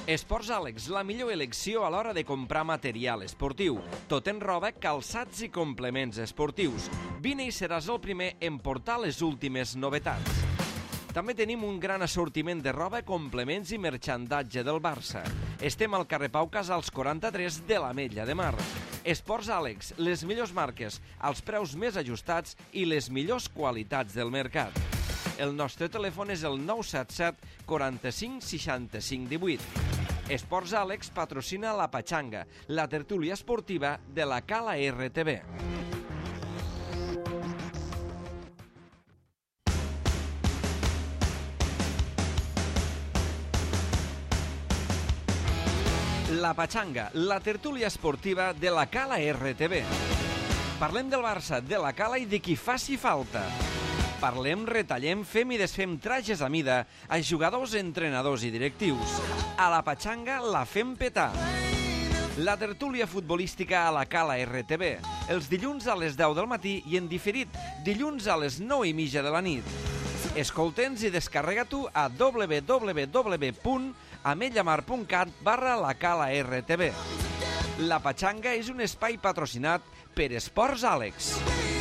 Esports Àlex, la millor elecció a l'hora de comprar material esportiu. Tot en roba, calçats i complements esportius. Vine i seràs el primer en portar les últimes novetats. També tenim un gran assortiment de roba, complements i merxandatge del Barça. Estem al carrer Pau Casals 43 de l'Ametlla de Mar. Esports Àlex, les millors marques, els preus més ajustats i les millors qualitats del mercat. El nostre telèfon és el 977 45 65 18. Esports Àlex patrocina la Patxanga, la tertúlia esportiva de la Cala RTV. La Patxanga, la tertúlia esportiva de la Cala RTV. Parlem del Barça, de la Cala i de qui faci falta. Parlem, retallem, fem i desfem trajes a mida a jugadors, entrenadors i directius. A la Patxanga la fem petar. La tertúlia futbolística a la Cala RTV. Els dilluns a les 10 del matí i en diferit dilluns a les 9:30 de la nit. Escolta'ns i descarrega-t'ho a www.ametllamar.cat/la Cala RTV. La Patxanga és un espai patrocinat per Esports Àlex.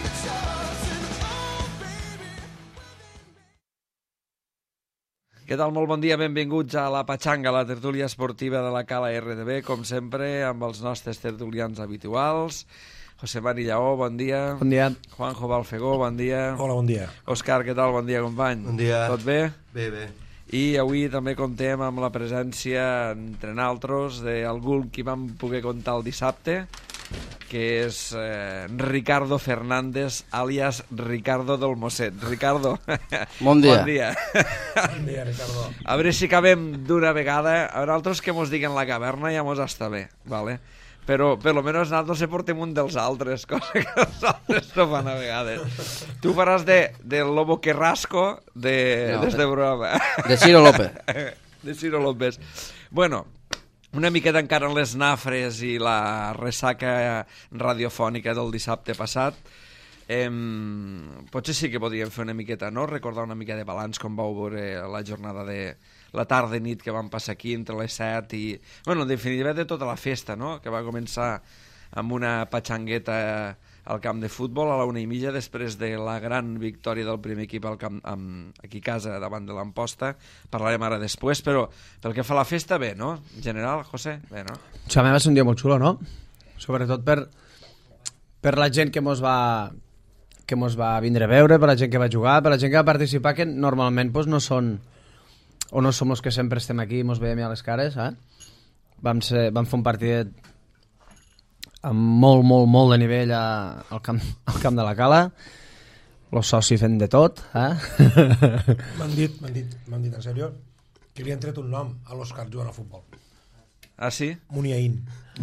Què tal? Molt bon dia, benvinguts a la Patxanga, la tertúlia esportiva de la Cala RTV, com sempre, amb els nostres tertulians habituals. José Mari Lleó, bon dia. Bon dia. Juanjo Balfegó, bon dia. Hola, bon dia. Òscar, què tal? Bon dia, company. Bon dia. Tot bé? Bé, bé. I avui també contem amb la presència, entre naltros, d'algú qui vam poder contar el dissabte, que és Ricardo Fernández, alias Ricardo del Mosset. Ricardo, bon dia. Bon dia. Bon dia, Ricardo. A veure si acabem d'una vegada. A veure, altres que mos diguen la caverna ja mos està bé, ¿vale? Però per lo menos nosaltres se portem un dels altres, cosa que els altres no fan a vegades. Tu faràs de Lobo Carrasco des d'Europa. De Ciro López. De Ciro López. Bueno, una miqueta encara en les nafres i la ressaca radiofònica del dissabte passat. Potser sí que podríem fer una miqueta, no? Recordar una mica de balanç com vau veure la jornada de la tarda i nit que vam passar aquí entre les 7 i... Bueno, en definitiva de tota la festa, no? Que va començar amb una patxangueta al camp de futbol a la 1:30 després de la gran victòria del primer equip al camp, aquí a casa davant de l'Amposta. Parlarem ara després, però pel que fa a la festa, bé, no? En general, José, bé, no? Això a mi va ser un dia molt xulo, no? Sobretot per la gent que mos va vindre a veure, per la gent que va jugar, per la gent que va participar, que normalment pues, no són o no som els que sempre estem aquí i mos veiem a les cares, eh? Vam fer un partit amb molt de nivell al camp de la Cala, els socis fent de tot, eh? M'han dit, en sèrio, que li han tret un nom a l'Òscar jugant a futbol. Ah, sí? Muniain.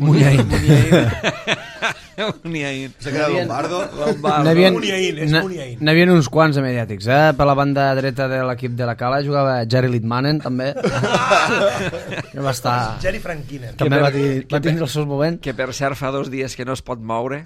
Muniain. Se queda Lombardo. Muniain. N'havien uns quants de mediàtics, eh? Per la banda dreta de l'equip de la Cala jugava Jerry Litmanen, també. Que va estar... Jerry Frankinen. També va tindre els seus moments. Que per cert fa 2 dies que no es pot moure.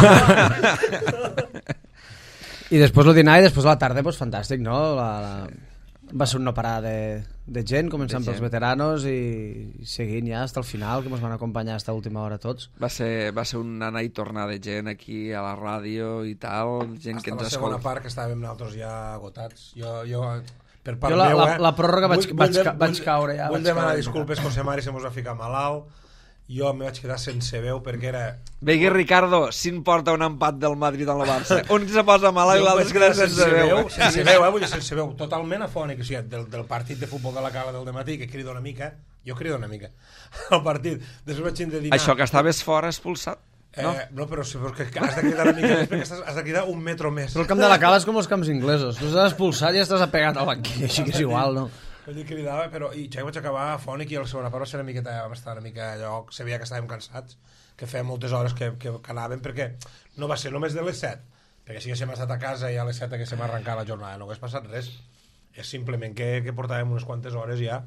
I després el dinar i després la tarda, doncs fantàstic, no? Va ser un no parar de gent, començant pels veteranos i seguint ja fins al final, que ens van acompanyar fins a última hora tots. Va ser un anar i tornar de gent aquí a la ràdio i tal, gent que ens escolta. Hasta la segona part que estàvem nosaltres ja agotats. Jo per part jo meu, la pròrroga vaig caure ja. Vull demanar disculpes, José Mari, se mos va ficar malalt. Jo me vaig quedar sense veu perquè era... Vegui, Ricardo, si em porta un empat del Madrid a la Barça. Un se posa malalt i l'altre es queda sense veu. Sense veu, vull dir, sense veu. Totalment afònic. O sigui, del partit de futbol de la Cala del dematí, que crido una mica, jo crido una mica, al partit. Després vaig tindre de dinar... Això que estaves fora expulsat? No, però has de cridar una mica més, perquè has de cridar un metro més. Però el camp de la Cala és com els camps inglesos. Tu estàs expulsat i estàs apegat al banquí, així que és igual, no? Vull dir, cridava, però ja vaig acabar afònic i a la segona part vam estar una mica allò, sabia que estàvem cansats, que feia moltes hores que anàvem, perquè no va ser només de les 7, perquè si haguéssim estat a casa i a les 7 haguéssim arrencat la jornada, no hagués passat res, és simplement que portàvem unes quantes hores ja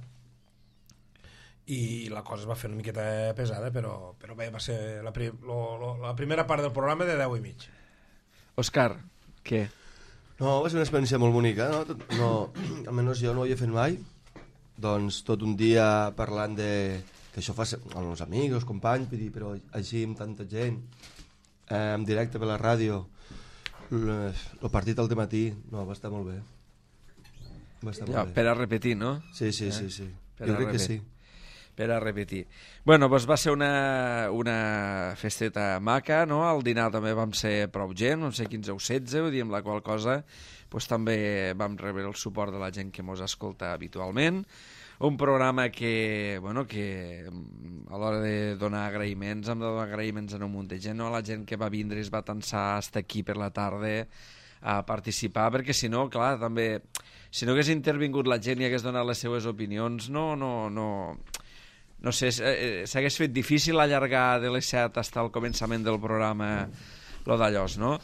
i la cosa es va fer una miqueta pesada, però bé, va ser la primera part del programa de 10:30. Òscar, què? No, va ser una experiència molt bonica, no? Almenys jo no ho havia fet mai. doncs tot un dia parlant que això fa amb els amics, els companys, vull dir, però així amb tanta gent, en directe per la ràdio, el partit al matí, no, va estar molt bé. Va estar molt bé. Per a repetir, no? Sí. Jo crec que sí. Per a repetir. Bueno, doncs va ser una festeta maca, no? Al dinar també vam ser prou gent, no sé, 15 o 16, vull dir, amb la qual cosa doncs també vam rebre el suport de la gent que mos escolta habitualment. Un programa que, bueno, que a l'hora de donar agraïments, hem de donar agraïments a un munt de gent, no? La gent que va vindre i es va tensar fins aquí per la tarda a participar, perquè si no, clar, també, si no hagués intervingut la gent i hagués donat les seues opinions, no sé, s'hagués fet difícil allargar de les 7 fins al començament del programa lo d'allòs, no?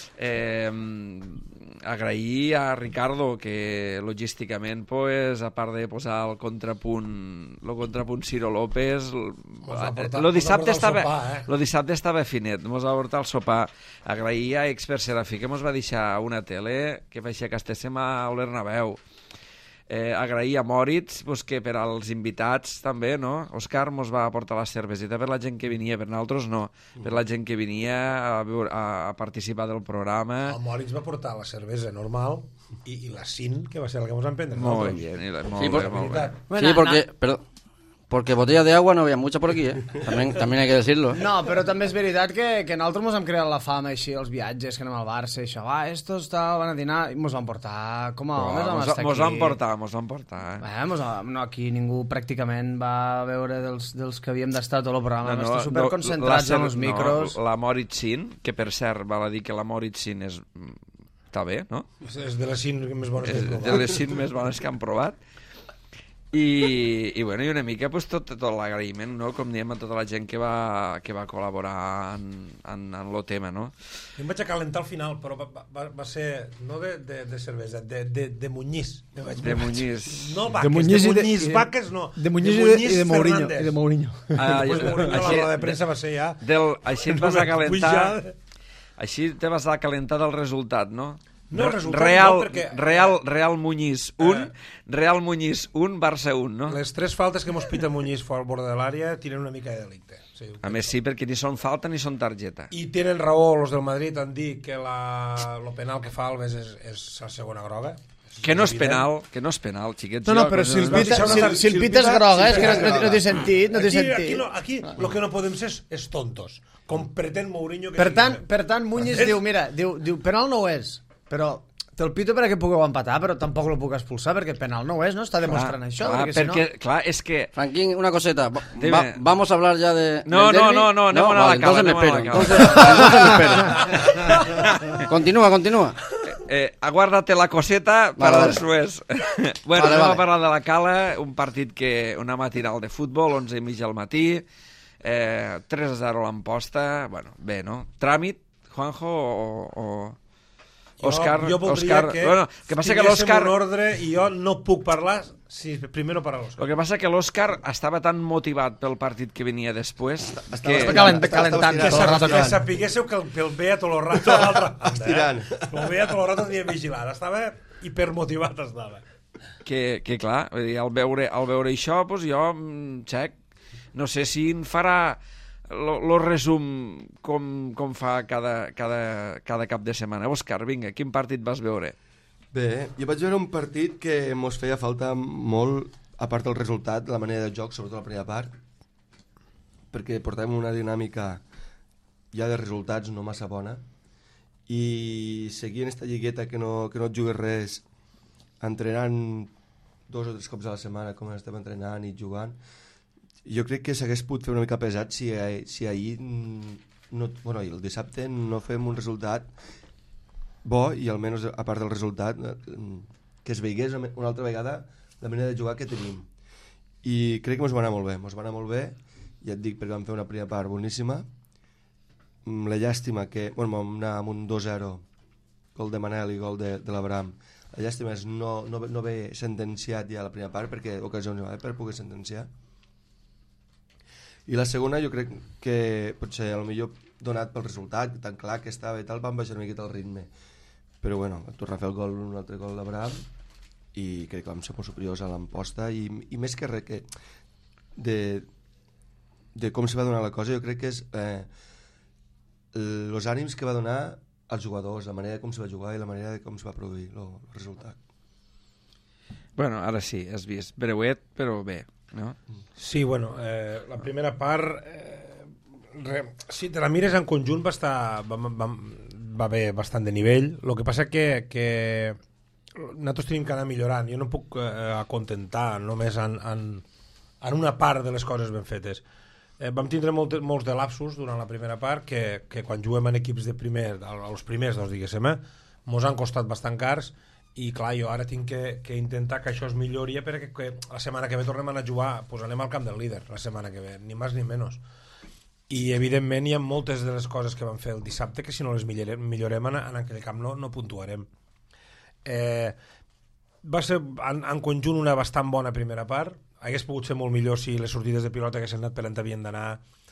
Agrair a Ricardo que logísticament, pues, a part de posar el contrapunt Ciro López, el dissabte estava finet, mos va portar el sopar. Agrair a Expert Serafí que mos va deixar una tele que feixia que estéssim al Bernabéu. Agrair a Moritz, pues, que per als invitats també, no? Òscar mos va portar la cerveseta per la gent que venia, per nosaltres no, per la gent que venia a participar del programa. El Moritz va portar la cervesa normal i la Cin, que va ser la que ens vam prendre Molt nosaltres. bé, molt bé. Sí, porque botellas de agua no había muchas por aquí, ¿eh? También hay que decirlo. No, però també és veritat que nosaltres mos hem creat la fama així, els viatges, que anem al Barça, i això, estos van a dinar, i mos van portar com a homes, vam estar aquí. Mos van portar. No, aquí ningú pràcticament va veure dels que havíem d'estar tot el programa, vam estar superconcentrats en els micros. La Moritz Sin, que per cert, val a dir que la Moritz Sin està bé, no? És de les 5 més bones que hem provat. De les 5 més bones que han provat. I una mica pues, tot l'agraïment, no? Com diem, a tota la gent que va col·laborar en el tema, no? Jo em vaig acalentar al final, però va ser no de cervesa, de Muñiz. De Muñiz. No vaques, de Muñiz, vaques no. De Muñiz i de Mourinho. I de Mourinho. La roda de premsa va ser ja... Així et vas acalentar... Així te vas acalentar del resultat, no? No, el resultat Real Muñiz 1, Real Muñiz 1, Barça 1, no? Les 3 faltes que mos pita Muñiz fora al bord de l'àrea tienen una mica de delicte. Sí, a més sí, perquè ni són falta ni són targeta. I tenen raó els del Madrid en dir que el penal que fa Alves és la segona groga. Que no és penal, xiquets. No, però si el pita és groga, és que no té sentit, Aquí el que no podem ser és tontos, com pretén Mourinho. Per tant, Muñiz diu, mira, penal no ho és, però te'l pito perquè pugueu empatar, però tampoc lo puc expulsar perquè penal no ho és, no? Està demostrant això. Clar, és que... Franquín, una coseta. Vamos a hablar ya de... No, anem a la cala. Entonces me espero. Continúa. Aguárdate la coseta para después. Bueno, anem a parlar de la cala, un partit una matinal de futbol, 11:30 al matí, 3-0 l'Amposta, bueno, bé, no? Tràmit, Juanjo, o... Òscar, jo voldria que tinguéssim un ordre i jo no puc parlar si primer no parla l'Òscar. El que passa que l'Òscar estava tan motivat pel partit que venia després que calentant. Que sapiguéssiu que el veia tot el rato estirant. El veia tot el rato tenia vigilant. Estava hipermotivat. Que clar, al veure això, doncs jo, xec, no sé si en farà lo resum com fa cada cap de setmana. Òscar, vinga, quin partit vas veure? Bé, jo vaig veure un partit que mos feia falta molt, a part del resultat, la manera de joc, sobretot la primera part, perquè portàvem una dinàmica ja de resultats no massa bona, i seguint esta lligueta que no et jugues res, entrenant 2 o 3 cops a la setmana com estem entrenant i jugant, jo crec que s'hagués pogut fer una mica pesat si ahir i el dissabte no fem un resultat bo i almenys a part del resultat que es veigués una altra vegada la manera de jugar que tenim, i crec que mos va anar molt bé, ja et dic perquè vam fer una primera part boníssima. La llàstima que vam anar amb un 2-0, gol de Manel i gol de l'Abraham. La llàstima és no haver sentenciat ja la primera part, perquè ocasions no va per poder sentenciar. I la segona jo crec que potser potser donat pel resultat tan clar que estava i tal, van baixar una miqueta el ritme, però bueno, tornar a fer un altre gol d'Abraham i crec que vam ser molt superiors a l'Amposta i més que res que de com se va donar la cosa, jo crec que és els ànims que va donar als jugadors, la manera com se va jugar i la manera de com se va produir el resultat. Bueno, ara sí, has vist. Breuet, però bé, no? Sí, bueno, la primera part... si te la mires en conjunt va haver bastant de nivell. El que passa que nosaltres tenim que anar millorant. Jo no puc acontentar només en una part de les coses ben fetes. Vam tindre molts de lapsus durant la primera part que quan juguem en equips de primer, els primers, doncs, diguéssim, mos han costat bastant cars i clar, jo ara tinc que intentar que això es millori perquè la setmana que ve tornem a anar a jugar, doncs anem al camp del líder la setmana que ve, ni més ni menys. I evidentment hi ha moltes de les coses que vam fer el dissabte que si no les millorem en aquell camp no puntuarem. Va ser en conjunt una bastant bona primera part. Hagués pogut ser molt millor si les sortides de pilota haguessin anat per on havien d'anar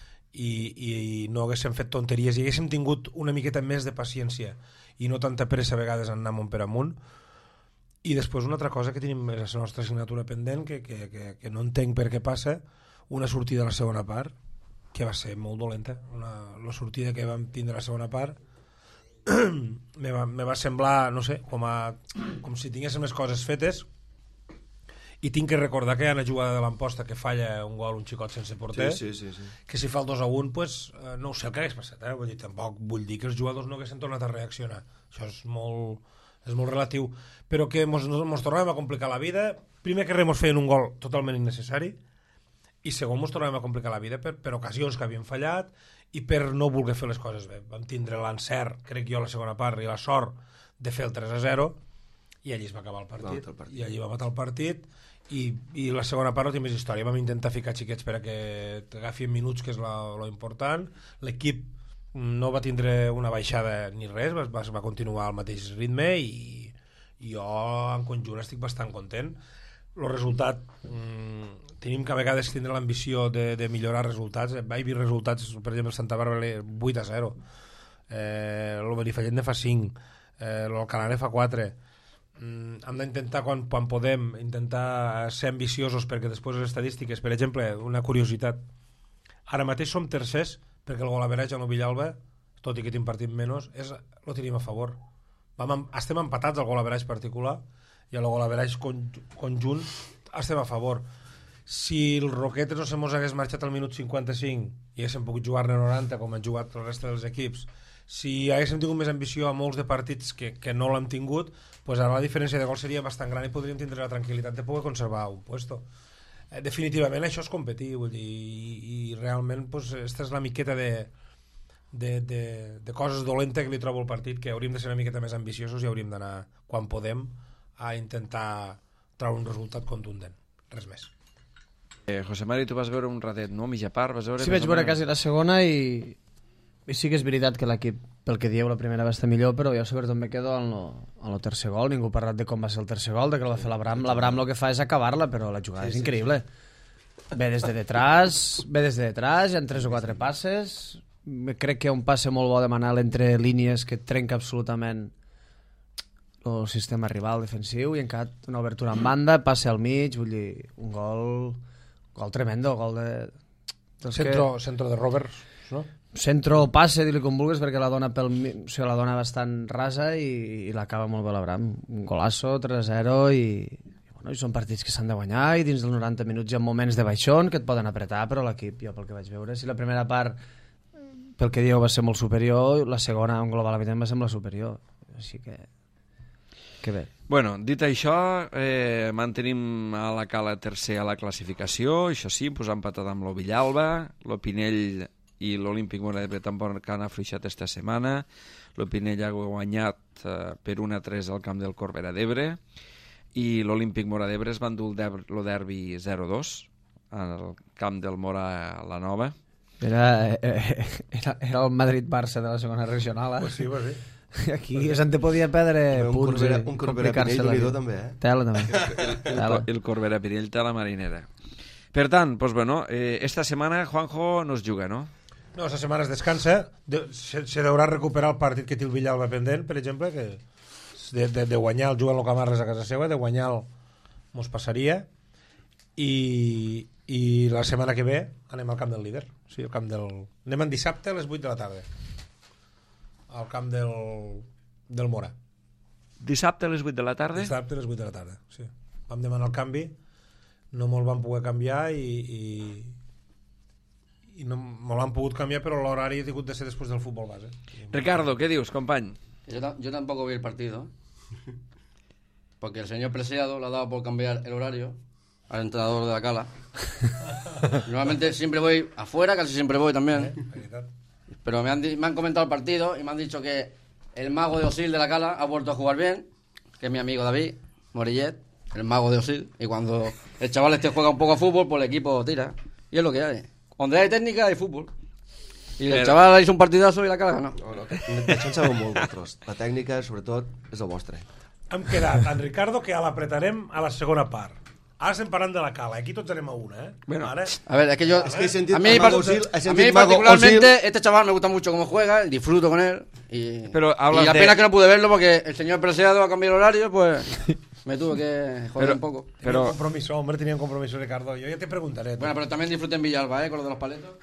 i no haguéssim fet tonteries i haguéssim tingut una miqueta més de paciència i no tanta pressa a vegades en anar amunt per amunt. I després una altra cosa que tenim és la nostra assignatura pendent que no entenc per què passa, una sortida a la segona part que va ser molt dolenta. La sortida que vam tindre a la segona part me va semblar, no sé, com si tinguéssim les coses fetes. I tinc que recordar que hi ha una jugada de l'Amposta que falla un gol, un xicot sense porter, sí. que si fa el 2-1 pues, no ho sé el que hagués passat, vull dir, tampoc vull dir que els jugadors no haguessin tornat a reaccionar, això és molt relatiu, però que mos tornàvem a complicar la vida. Primer que res mos feien un gol totalment innecessari i segon mos tornàvem a complicar la vida per ocasions que havien fallat i per no voler fer les coses bé. Vam tindre l'encert, crec jo, a la segona part i la sort de fer el 3-0 i allí es va acabar el partit. I allí va matar el partit i la segona part no té més història. Vam intentar ficar xiquets per a que t'agafin minuts, que és lo important. L'equip no va tindre una baixada ni res, va continuar al mateix ritme i jo en conjunt estic bastant content. El resultat, tenim que a vegades tindre l'ambició de millorar resultats. Vaig dir resultats, per exemple, el Santa Bàrbara 8-0, el Benifallet ne fa 5, l'Alcalà ne fa 4. Hem d'intentar quan podem intentar ser ambiciosos perquè després les estadístiques, per exemple, una curiositat, ara mateix som tercers perquè el golaveratge a Villalba, tot i que tenim partit menys, lo tenim a favor. Estem empatats al golaveratge particular i al golaveratge conjunt estem a favor. Si el Roquetes no se mos hagués marxat al minut 55 i haguéssim pogut jugar-ne 90 com han jugat el reste dels equips, si haguéssim tingut més ambició a molts de partits que no l'hem tingut, pues ara la diferència de gol seria bastant gran i podríem tindre la tranquil·litat de poder conservar un puesto. Definitivament això és competir, vull dir, i realment pues, esta és la miqueta de coses dolentes que li trobo al partit, que hauríem de ser una miqueta més ambiciosos i hauríem d'anar, quan podem, a intentar treure un resultat contundent. Res més. José Mari, tu vas veure un ratet, no? Mitja part, vas veure... Sí, vaig veure quasi la segona i sí que és veritat que l'equip, pel que dieu, la primera va estar millor, però jo sobretot me quedo en el tercer gol. Ningú ha parlat de com va ser el tercer gol, de que el va fer l'Abram. L'Abram el que fa és acabar-la, però la jugada és increïble. Ve des de detrás, hi ha 3 o 4 passes. Crec que hi ha un passe molt bo de Manal entre línies que trenca absolutament el sistema rival defensiu i encara una obertura en banda, passe al mig, vull dir, un gol tremendo, gol de... Centro de Roberts, no? Centro o passe, dir-li com vulguis, perquè la dona la dona bastant rasa i l'acaba molt bé l'Abram. Un golasso, 3-0 i són partits que s'han de guanyar i dins dels 90 minuts hi ha moments de baixón que et poden apretar, però l'equip, jo pel que vaig veure, si la primera part, pel que dieu, va ser molt superior, la segona, en globalment, va ser molt superior. Així que bé. Bueno, dit això, mantenim a la Cala tercer a la classificació, això sí, pues ha empatat amb lo Villalba, lo Pinell i l'Olímpic Móra d'Ebre tampoc han afluixat esta setmana. El Pinell ha guanyat per 1-3 al camp del Corbera d'Ebre i l'Olímpic Móra d'Ebre es va endur el derbi 0-2 al camp del Móra la Nova. Era el Madrid-Barça de la segona regional, Pues sí. Aquí se'n te podia perdre punts i un Corbera Pinell d'Olidó també, Tela també. El Corbera Pinell té la marinera. Per tant, pues bueno, esta setmana Juanjo no es juga, no? No, esta setmana es descansa. Se deurà recuperar el partit que té el Villalba pendent, per exemple, que de guanyar el Joan Locamarles a casa seva, de guanyar mos passaria, i la setmana que ve anem al camp del líder. Sí, al camp del... Anem en dissabte a les 8 de la tarda. Al camp del Mora. Dissabte a les 8 de la tarda? Dissabte a les 8 de la tarda, sí. Vam demanar el canvi, no me'l van poder canviar i no me'l han pogut canviar, però l'horari ha hagut de ser després del futbol base. Ricardo, ¿qué dius, company? Yo tampoco vi el partido, porque el señor Preciado le ha dado por cambiar el horario al entrenador de la Cala. Normalmente siempre voy afuera, casi siempre voy también. Pero me han comentado el partido y me han dicho que el mago de Osil de la Cala ha vuelto a jugar bien, que es mi amigo David Morillet, el mago de Osil. Y cuando el chaval este juega un poco a fútbol, pues el equipo tira. Y es lo que hay. Donde hay técnica, hay fútbol. I el xaval hizo un partidazo i la Cala ganó. D'això en sabeu molt, vosaltres. La tècnica, sobretot, és el vostre. Hem quedat, en Ricardo, que l'apretarem a la segona part. Ara estem parlant de la Cala. Aquí tots anem a una, Bueno, Ara... A ver, es que yo... Es que he sentido a mí, Mago Osil, he a sentido mí Mago particularmente, Osil. este chaval me gusta mucho cómo juega, disfruto con él. Pero y hablas la de- pena es que no pude verlo porque el señor Preciado ha cambiado el horario, pues me tuve que joder un poco. Tenía un compromiso, hombre, tenía un compromiso, Ricardo. Yo ya te preguntaré. Bueno, pero también disfruté en Villalba, con lo de los paletos.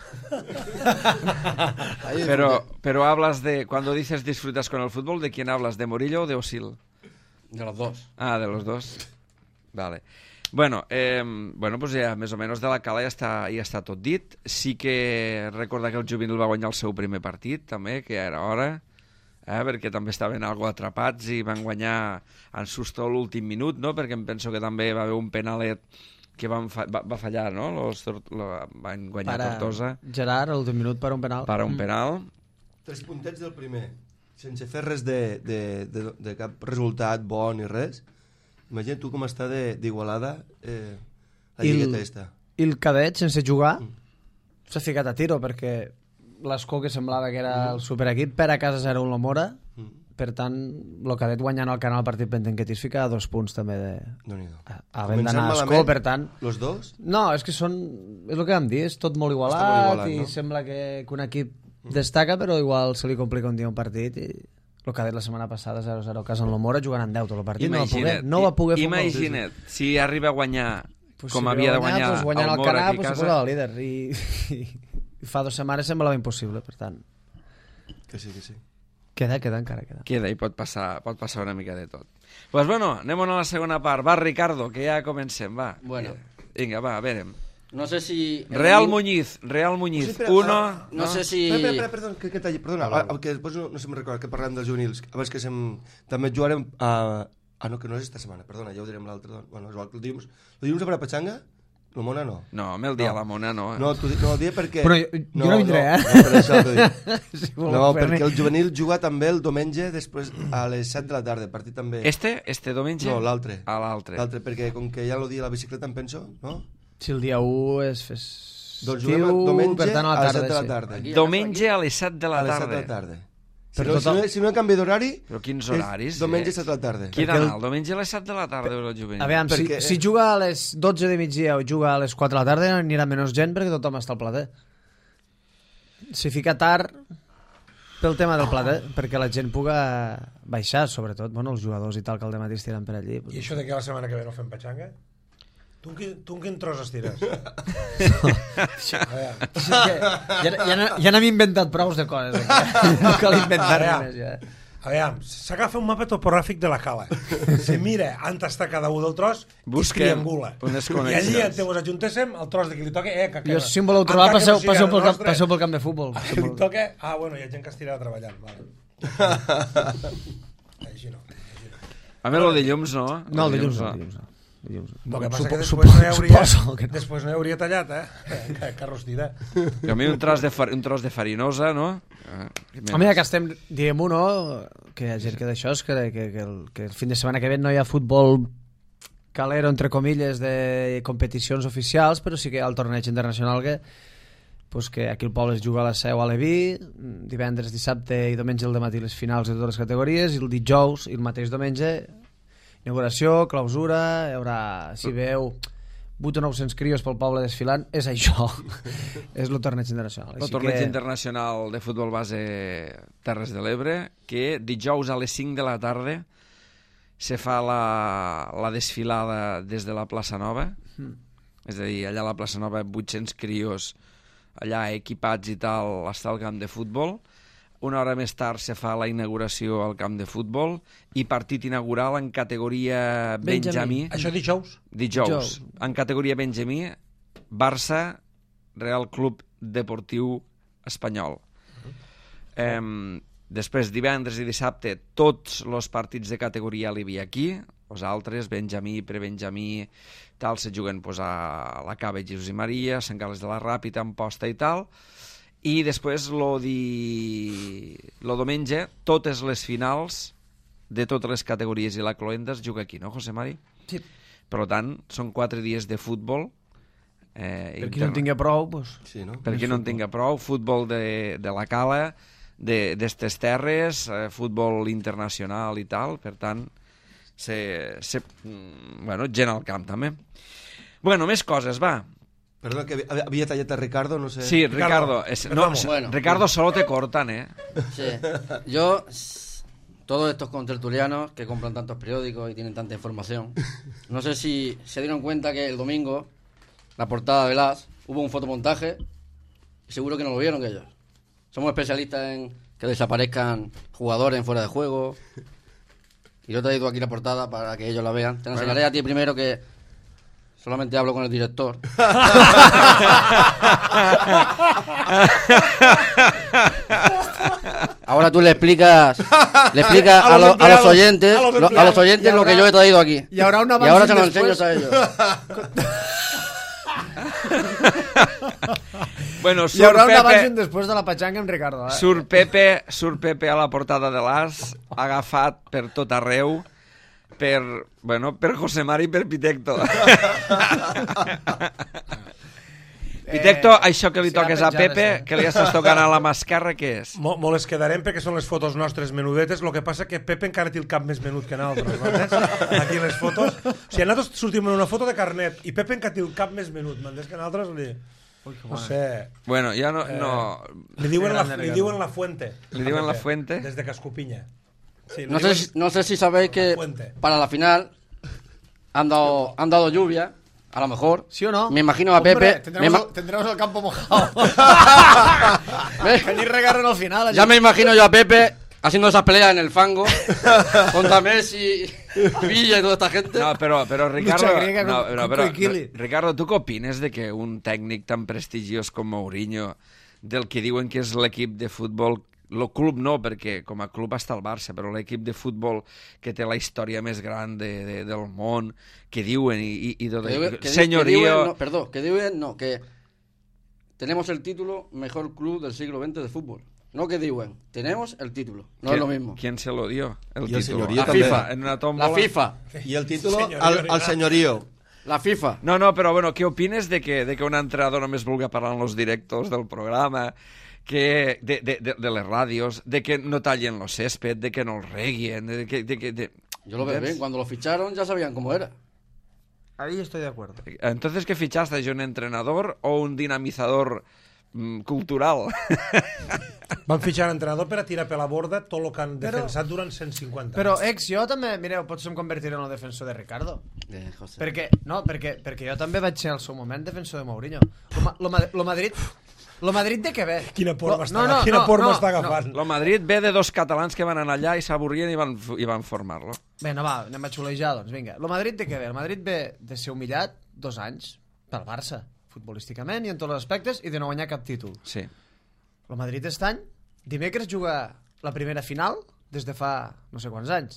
Ahí pero hablas de... Cuando dices disfrutas con el fútbol, ¿de quién hablas? ¿De Morillo o de Osil? De los dos. Ah, de los dos. Vale. Bueno, pues ja més o menys de la Cala ja està tot dit. Sí que recordar que el juvenil va guanyar el seu primer partit, també, que ja era hora, perquè també estaven algo atrapats i van guanyar en susto a l'últim minut, no? Perquè em penso que també va haver un penalet que va fallar, no? Van guanyar Tortosa. Gerard, a l'últim minut, per un penal. Per un penal. 3 puntets del primer, sense fer res de cap resultat bon ni res. Imagina tu com està d'Igualada la lligueta esta. I el cadet, sense jugar, s'ha ficat a tiro, perquè l'Escó, que semblava que era el superequip, per a casa 0-1 la Mora. Per tant, el cadet guanyant el canal partit pendent que t'hi fica 2 punts també de... havent d'anar a Escó, per tant... Los dos? No, és que són... És el que vam dir, és tot molt igualat, i no? Sembla que un equip destaca, però igual se li complica un dia un partit i... El cadet la setmana passada 0-0 a casa en la Mora, jugant en 10 tot el partit, no va poder fer Imagina't, si arriba a guanyar com havia de guanyar el Mora aquí a casa... Pues posava líder, i fa 2 setmanes semblava impossible, per tant... Que sí, que sí. Queda, encara queda. Queda i pot passar una mica de tot. Pues bueno, anem a la segona part. Va, Ricardo, que ja comencem, va. Bueno. Vinga, va, a veure. No sé si... Real Muñiz, 1... No sé si... Perdona, que talli, perdona, que després no se me recorda que parlem dels juvenils. Abans que també jugarem a... no, que no és esta setmana, perdona, ja ho direm l'altre. Bueno, és igual que el dilluns a veure Pachanga? La Mona no. No, el dia a la Mona no. No, el dia perquè... Però jo no vindré, No, per això t'ho dic. No, perquè el juvenil juga també el diumenge després a les 7 de la tarda, partit també... Este diumenge? No, l'altre. L'altre. L'altre, perquè com que ja el dia de la bicicleta em penso, no? Si el dia 1 és doncs juguem diumenge per tant, a les 7 de la tarda. Diumenge a les 7 de la tarda. A les 7 de la tarda. Si no canvia d'horari... Però quins horaris? Diumenge a 7 de la tarda. Qui ha d'anar? El diumenge a les 7 de la tarda el juvenil. Aviam, si juga a les 12 de migdia o juga a les 4 de la tarda anirà menys gent perquè tothom està al plater. Si fica tard pel tema del plater, perquè la gent puga baixar, sobretot, bueno, els jugadors i tal que al dematí estiran per allí. I això de que la setmana que ve no fem Pachanga? Tu en quin tros estires? Ja n'hem inventat prous de coses aquí. No cal inventar res ja. Aviam, s'agafa un mapa topogràfic de la Cala, se mira on està cada un del tros i es triangula. I allí on ens ajuntéssim, el tros de qui li toca... Jo, si em voleu trobar, passeu pel camp de futbol. Si li toca... bueno, hi ha gent que estirà treballant. Així no. A més, el dilluns no. No, el dilluns no. El que passa que després no hi hauria tallat, que rostida. A mi un tros de farinosa, no? Home, ja que estem, diguem-ho, no? Que hi ha gent que d'això és que el fin de setmana que ve no hi ha futbol calero, entre comilles, de competicions oficials, però sí que hi ha el torneig internacional que aquí el poble es juga a la Seu a Leví, divendres, dissabte i diumenge al dematí les finals de totes les categories, i el dijous i el mateix diumenge inauguració, clausura, hi haurà, si veieu 8 o 900 crios pel poble desfilant, és això. És el torneig internacional. El torneig internacional de futbol base Terres de l'Ebre, que dijous a les 5 de la tarda se fa la desfilada des de la plaça Nova, és a dir, allà a la plaça Nova 800 crios allà equipats i tal, està al camp de futbol. Una hora més tard se fa la inauguració al camp de futbol i partit inaugural en categoria Benjamí. Això dijous? Dijous. En categoria Benjamí, Barça, Real Club Deportiu Espanyol. Després, divendres i dissabte, tots els partits de categoria li havia aquí, els altres, Benjamí, prebenjamí, tal, se juguen a la Cava Jesús i Maria, Sant Carles de la Ràpita, Amposta i tal, i després lo diumenge totes les finals de totes les categories i la cloenda es juga aquí, no, José Mari? Sí. Per tant, són 4 dies de futbol. Per qui no en tinga prou, doncs... Sí, no? Per qui no en tinga prou, futbol de la Cala, d'estes terres, futbol internacional i tal, per tant, bueno, gent al camp també. Bueno, més coses, va. Perdona, que havia tallat a Ricardo, no sé... Sí, Ricardo. Ricardo solo te cortan, ¿eh? Sí. Yo, todos estos contertulianos que compran tantos periódicos y tienen tanta información, no sé si se dieron cuenta que el domingo, la portada de Las, hubo un fotomontaje y seguro que no lo vieron ellos. Somos especialistas en que desaparezcan jugadores en fuera de juego. Y yo he traído aquí la portada para que ellos la vean. Te la enseñaré a ti primero, que solamente hablo con el director. Ahora tú le explicas a los oyentes lo que yo he traído aquí. Y ahora se lo enseño a ellos. Bueno, hi haurà un abans i un després de la patxanga amb Ricardo. Surt Pepe a la portada de l'As, agafat per tot arreu, per José Mari i per Pitecto. Pitecto, això que li toques a Pepe, que li estàs tocant a la mà esquerra, què és? Molt es quedarem perquè són les fotos nostres menudetes, el que passa que Pepe encara té el cap més menut que nosaltres, no? Aquí les fotos. O sigui, nosaltres sortim en una foto de carnet i Pepe encara té el cap més menut, m'entens que nosaltres no sé... Bueno, ja no... Li diuen la Fuente. Li diuen la Fuente? Desde Cascupiña. Sí, no sé si sabéis que para la final han dado lluvia, a lo mejor. ¿Sí o no? Me imagino a Pepe... Tendremos el campo mojado. Que ni regaron al final. Ya me imagino yo a Pepe haciendo esas peleas en el fango contra Messi, Villa y toda esta gente. No, però Ricardo... Griega, Ricardo, tu què opines de que un tècnic tan prestigiós com Mourinho, del que diuen que és l'equip de futbol, el club no, perquè com a club està el Barça, però l'equip de futbol que té la història més gran del món, que diuen senyorío... Que diuen que tenemos el título mejor club del siglo XX de fútbol. No que diuen, tenemos el título, no es lo mismo. ¿Quién se lo dio? El y el título. señorío la también. FIFA. En una tómbola. La FIFA. Y el título al señorío. La FIFA. No, però bueno, què opines de que un entrenador només vulgui parlar amb els directors del programa, que de les ràdios, de que no tallen los césped, de que no el reguien, Yo lo veo bien, cuando lo ficharon ya sabían cómo era. Ahí estoy de acuerdo. Entonces, ¿qué fichaste? ¿Un entrenador o un dinamizador cultural? Van fitxar l'entrenador per a tirar per la borda tot el que han defensat durant 150 anys. Però, jo també, mireu, potser em convertiré en el defensor de Ricardo. José. Perquè jo també vaig ser al seu moment defensor de Mourinho. Lo Madrid de què ve? Quina porma està agafant. Lo Madrid ve de 2 catalans que van anar allà i s'avorrien i van formar-lo. Bé, no va, anem a xulejar, doncs vinga. Lo Madrid de què ve? El Madrid ve de ser humillat 2 anys pel Barça, futbolísticament i en tots els aspectes, i de no guanyar cap títol. Sí. El Madrid aquest any, dimecres juga la primera final des de fa no sé quants anys.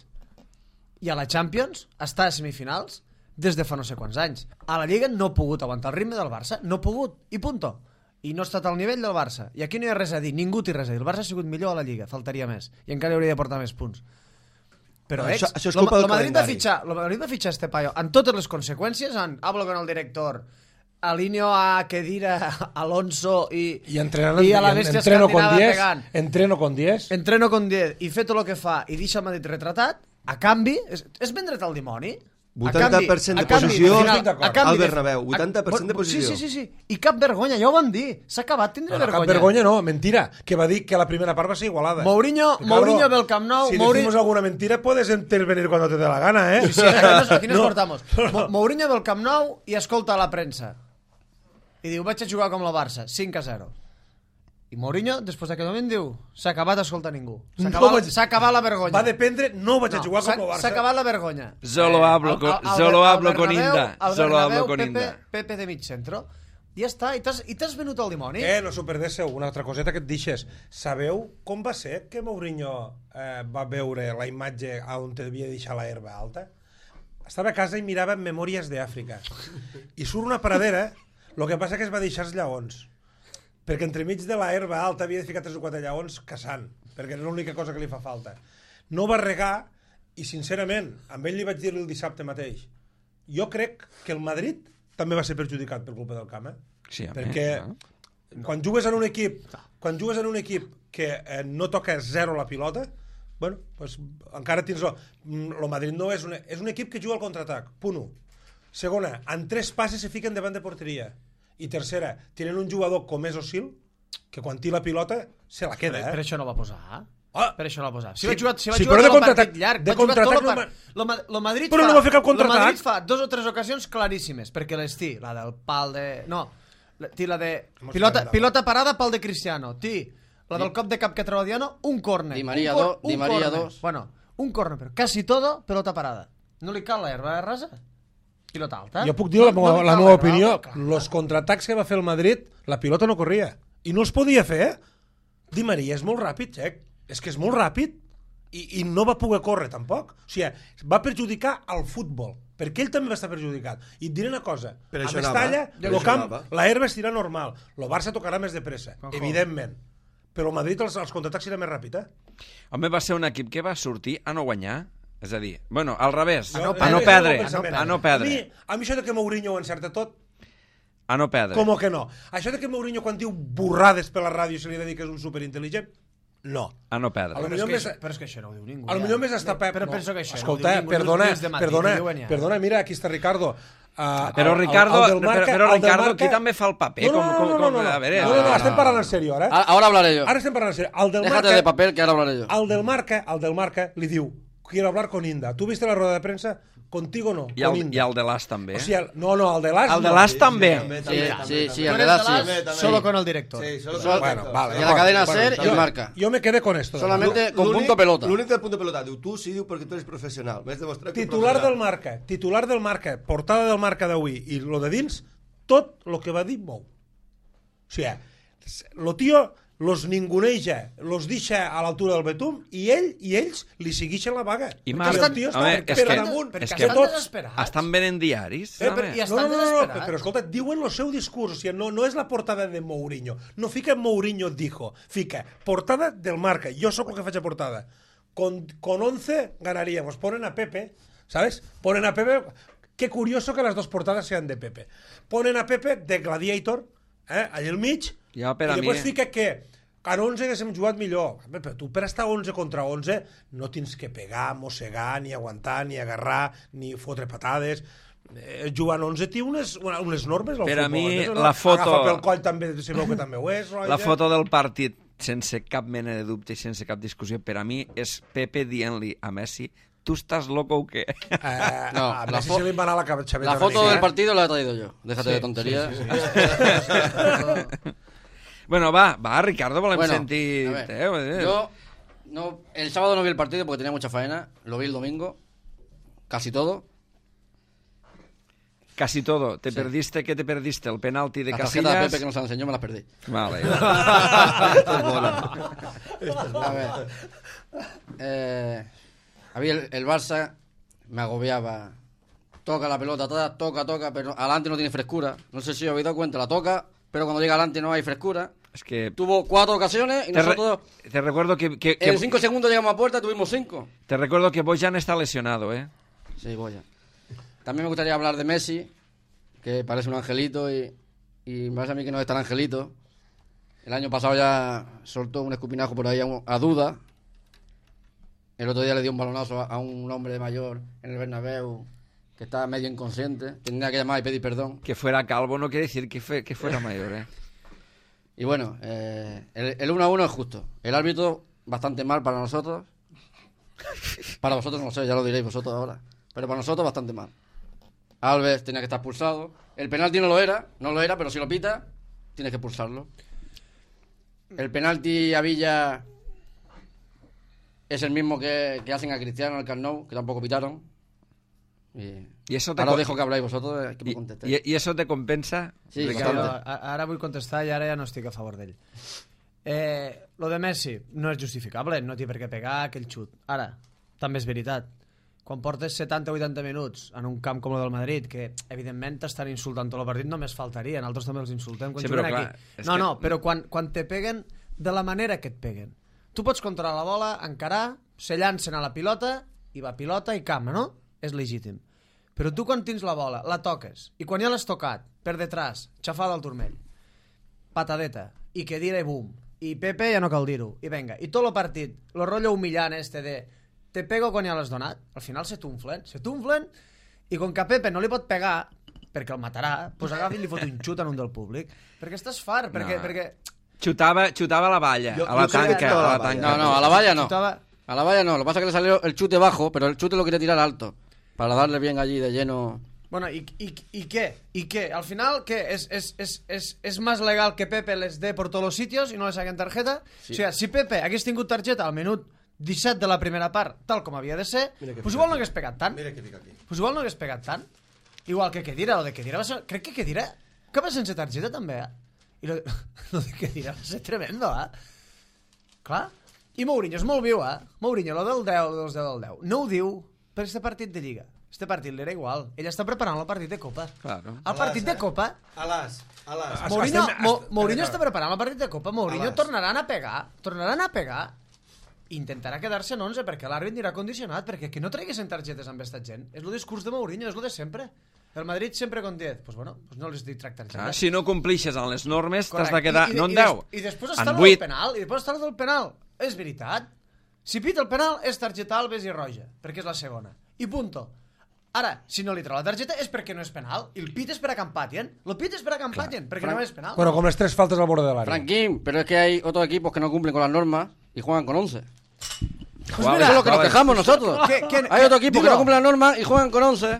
I a la Champions està a semifinals des de fa no sé quants anys. A la Lliga no ha pogut aguantar el ritme del Barça, no ha pogut, i punto. I no ha estat al nivell del Barça. I aquí no hi ha res a dir, ningú té res a dir. El Barça ha sigut millor a la Lliga, faltaria més. I encara hauria de portar més punts. Però això és culpa del calendari. El Madrid va fitxar este paio en totes les conseqüències, hablo con el director, alineo a Kedira, Alonso y a la bestia escandinava pegant. Entreno con 10 i fer tot el que fa i deixa el Madrid retratat, a canvi és vendre't al dimoni. 80% de posició al Bernabéu. 80% de posició. Sí. I cap vergonya, ja ho vam dir. S'ha acabat tindre vergonya. Cap vergonya no, mentira. Que va dir que la primera part va ser igualada. Mourinho ve el Camp Nou. Si decimos alguna mentira, puedes intervenir cuando te dé la gana, ¿eh? Sí, aquí nos cortamos. Mourinho ve el Camp Nou i escolta la premsa. I diu, vaig a jugar com la Barça, 5-0. I Mourinho, després d'aquest moment, diu, s'ha acabat escoltar ningú. S'ha acabat la vergonya. Va dependre, no vaig a jugar com la Barça. S'ha acabat la vergonya. Solo hablo con Inda. Solo hablo con Inda. Pepe de mig centro. I ja està, i t'has venut al dimoni. No s'ho perdéssiu, una altra coseta que et deixes. Sabeu com va ser que Mourinho va veure la imatge on devia deixar la herba alta? Estava a casa i mirava Memòries d'Àfrica. I surt una pradera, el que passa que es va deixar els lleons. Perquè entremig de la herba alta havia de ficar 3 o 4 lleons caçant, perquè és l'única cosa que li fa falta. No va regar, i sincerament, amb ell li vaig dir el dissabte mateix, jo crec que el Madrid també va ser perjudicat per culpa del camp, Sí, perquè quan jugues en un equip que no toca zero la pilota, bueno, pues encara tens el Madrid no és un equip que juga al contraatac, punt 1. Segona, en 3 passes se fiquen davant de porteria. I tercera, tenen un jugador com és Osil, que quan té la pilota se la queda, Per això no va posar. Per això no va posar. Si Sí, va jugar però de tot el contraatac- partit llarg. de Va jugar tot el contraatac lo Madrid Però no va fer cap contraatac. Lo Madrid fa 2 o 3 ocasions claríssimes, perquè les té, la del pal de... No, té la de pilota parada, pal de Cristiano. Té la del cop de cap que treu Diano, un córner. Di María 2. Bueno, un córner, però casi todo pelota parada. No li cal la herba rasa? Pilota alta. Jo puc dir la meva opinió. Los contraatacs que va fer el Madrid, la pilota no corria. I no els podia fer, Di Maria és molt ràpid, Xec. És que és molt ràpid. I no va poder córrer, tampoc. O sigui, va perjudicar al futbol. Perquè ell també va estar perjudicat. I et diré una cosa. Per A això Mestalla, anava. el camp, la herba estirà normal. El Barça tocarà més de pressa, evidentment. Però el Madrid els contraatacs serà més ràpid, Home, va ser un equip que va sortir a no guanyar. És a dir, bueno, al revés, Jo- a no perdre. A mi això de que Mourinho ho encerta tot, A no perdre. com que no? Això de que Mourinho quan diu burrades per la ràdio se li ha de dir que és un superintel·ligent, no. A no perdre. Però és que això no ho diu ningú. Potser més està Pep. Però penso que això Escolta, no ho diu ningú. perdona, mira, aquí està Ricardo. Però Ricardo aquí també fa el paper. No, A veure, estem parlant en sèrio, ara. Ahora hablaré yo. Ara estem parlant en sèrio. Déjate de papel, que ahora hablaré yo. Al del Marca li diu, quiero hablar con Inda. ¿Tú viste la rueda de prensa? Contigo no, I con el Inda. de l'As també. O sigui, el de l'As El de l'As també. Sí, el de las sí. Solo con el director. Sí, solo Bueno, vale. Y la cadena SER y el Marca. Jo me quedé con esto. Solamente con punto pelota. L'únic del punto pelota. Diu, tu sí, diu, perquè tu eres professional. M'has demostrat que Titular del Marca, portada del Marca d'avui i lo de dins, tot el que va dir mou. O sigui, lo tio los ninguneja, los deixa a l'altura del betum i ells li segueixen la vaga. I Perquè Marc, el tio està home, és per que- damunt. perquè és de que estan tots. desesperats. Estan venent diaris. I home. estan No, desesperats. però escolta, diuen el seu discurs, o sigui, no és la portada de Mourinho, no fica Mourinho dijo, fica portada del Marca, jo sóc el que faig a portada, con 11 ganaríamos, ponen a Pepe, ¿sabes? Ponen a Pepe, qué curioso que las dos portadas sean de Pepe, ponen a Pepe de Gladiator, allà al mig, Ja, per i a després mi, fica que en 11 haguéssim jugat millor. Home, però tu per estar 11 contra 11 no tens que pegar, mossegar, ni aguantar, ni agarrar, ni fotre patades. Jugant 11 té unes normes al Per a futbol. mi, no? la foto- Agafa pel coll també, se veu que també ho és. la foto del partit, sense cap mena de dubte i sense cap discussió, per a mi és Pepe dient-li a Messi, tu estàs loco o què? No, a la Messi fo- se li va anar la cabeza. La foto del partido la he traído yo. Déjate de tonterías. Bueno, va, Ricardo, volem Bueno, sentir... a ver, yo el sábado no vi el partido porque tenía mucha faena. Lo vi el domingo, casi todo. Casi todo. Sí. ¿Qué te perdiste? ¿El penalti de La tarjeta de Casillas? Pepe que nos la enseñó me la perdí. Vale. A ver. A mí el Barça me agobiaba. Toca la pelota atrás, toca, pero adelante no tiene frescura. No sé si os habéis dado cuenta, la toca, pero cuando llega adelante no hay frescura. Es que... Tuvo 4 ocasiones y nosotros Te recuerdo que en 5 segundos llegamos a puerta, tuvimos 5. Te recuerdo que Bojan está lesionado, ¿eh? Sí, voy a. También me gustaría hablar de Messi, que parece un angelito y me parece a mí que no es tan angelito. El año pasado ya soltó un escupinajo por ahí a Duda. El otro día le dio un balonazo a un hombre de mayor en el Bernabéu que está medio inconsciente, tendría que llamar y pedir perdón. Que fuera calvo no quiere decir que fuera mayor, ¿eh? Y bueno, el 1-1 es justo. El árbitro, bastante mal para nosotros. Para vosotros no lo sé, ya lo diréis vosotros ahora. Pero para nosotros bastante mal. Alves tenía que estar expulsado. El penalti no lo era, pero si lo pita, tienes que expulsarlo. El penalti a Villa es el mismo que hacen a Cristiano en el Camp Nou, que tampoco pitaron. Y eso te ahora os dejo que habláis vosotros, que me contestéis. I això te compensa? Sí, Ricardo? bastante. Ara vull contestar i ara ja no estic a favor d'ell. Lo de Messi no és justificable, no té per què pegar aquell xut. Ara, també és veritat. Quan portes 70 o 80 minuts en un camp com el del Madrid, que evidentment t'estan insultant tot el partit, només faltaria, nosaltres també els insultem quan Sí, juguen però clar, aquí. és No, que- no, però quan te peguen de la manera que et peguen. Tu pots controlar la bola, encarar, se llancen a la pilota, i va pilota i cama, no? És legítim. Però tu quan tens la bola, la toques, i quan ja l'has tocat, per detrás, xafada al turmell, patadeta, i que dire boom, i Pepe ja no cal dir-ho, i venga, i tot el partit, el rotllo humillant de te pego quan ja l'has donat, al final se t'unflen, i com que a Pepe no li pot pegar, perquè el matarà, doncs agafa i li fot un xut en un del públic, perquè estàs fart, perquè Xutava a la valla, Jo a la crec que tanca. toda la A la valla. tanca. No, a la valla no. xutava... A la valla no, lo que pasa es que le salió el chute bajo, pero el chute lo quería tirar alto, para darle bien allí de lleno. Bueno, ¿y qué? ¿Y qué? Al final, ¿qué? ¿Es más legal que Pepe les dé por todos los sitios y no les saquen tarjeta? Sí. O sigui, si Pepe hagués tingut targeta al minut 17 de la primera part, tal com havia de ser, pues igual no hagués pegat tant. Mira que fica aquí. Pues igual no hagués pegat tant. Igual que Kedira, lo de Kedira va ser... Crec que Kedira acaba sense targeta també, I lo de Kedira va ser tremendo, Clar. I Mourinho és molt viu, Mourinho, lo del 10, dels 10 del 10. No ho diu per este partit de Lliga. Este partit l'era igual. Ell està preparant el partit de Copa. Claro. El partit de Copa... Alas. Mourinho està preparant el partit de Copa. Mourinho Alas. tornaran a pegar. Intentarà quedar-se en 11 perquè l'àrbit anirà condicionat, perquè que no treguessin targetes amb aquesta gent. És el discurs de Mourinho, és el de sempre. El Madrid sempre con 10. Pues bueno, pues no les dic tractar targeta. Si no complixes amb les normes, t'has de Correcte. quedar, no en 10, I després en està el 8. del penal. I després està el del penal. És veritat. Si pita el penal és targeta Alves i roja, perquè és la segona. I punto. Ara, si no li treu la targeta és perquè no és penal. I el pit és per a Campatien. El pit és per a Campatien, perquè no és penal. Bueno, com les 3 faltes al borde de l'àrea. Franquín, pero es que hay otros equipos que no cumplen con las normas y juegan con 11. Pues Juan, mira, Eso es lo que nos Juan, quejamos nosotros. ¿Qué- Hay otro equipo que dilo. no cumple las normas y juegan con 11.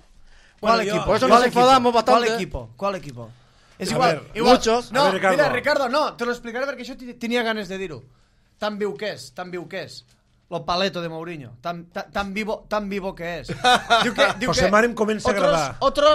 ¿Cuál Bueno, yo- equipo? por eso ¿Cuál nos equipo? enfadamos bastante. ¿Cuál equipo? És A igual, ver, igual. muchos. No, A ver, Ricardo. mira, Ricardo, no, te lo explicaré perquè això tenia ganes de dir-ho. Tan viu que és. Lo paleto de Mourinho. Tan vivo que es. Diu José Mari em comença a agradar.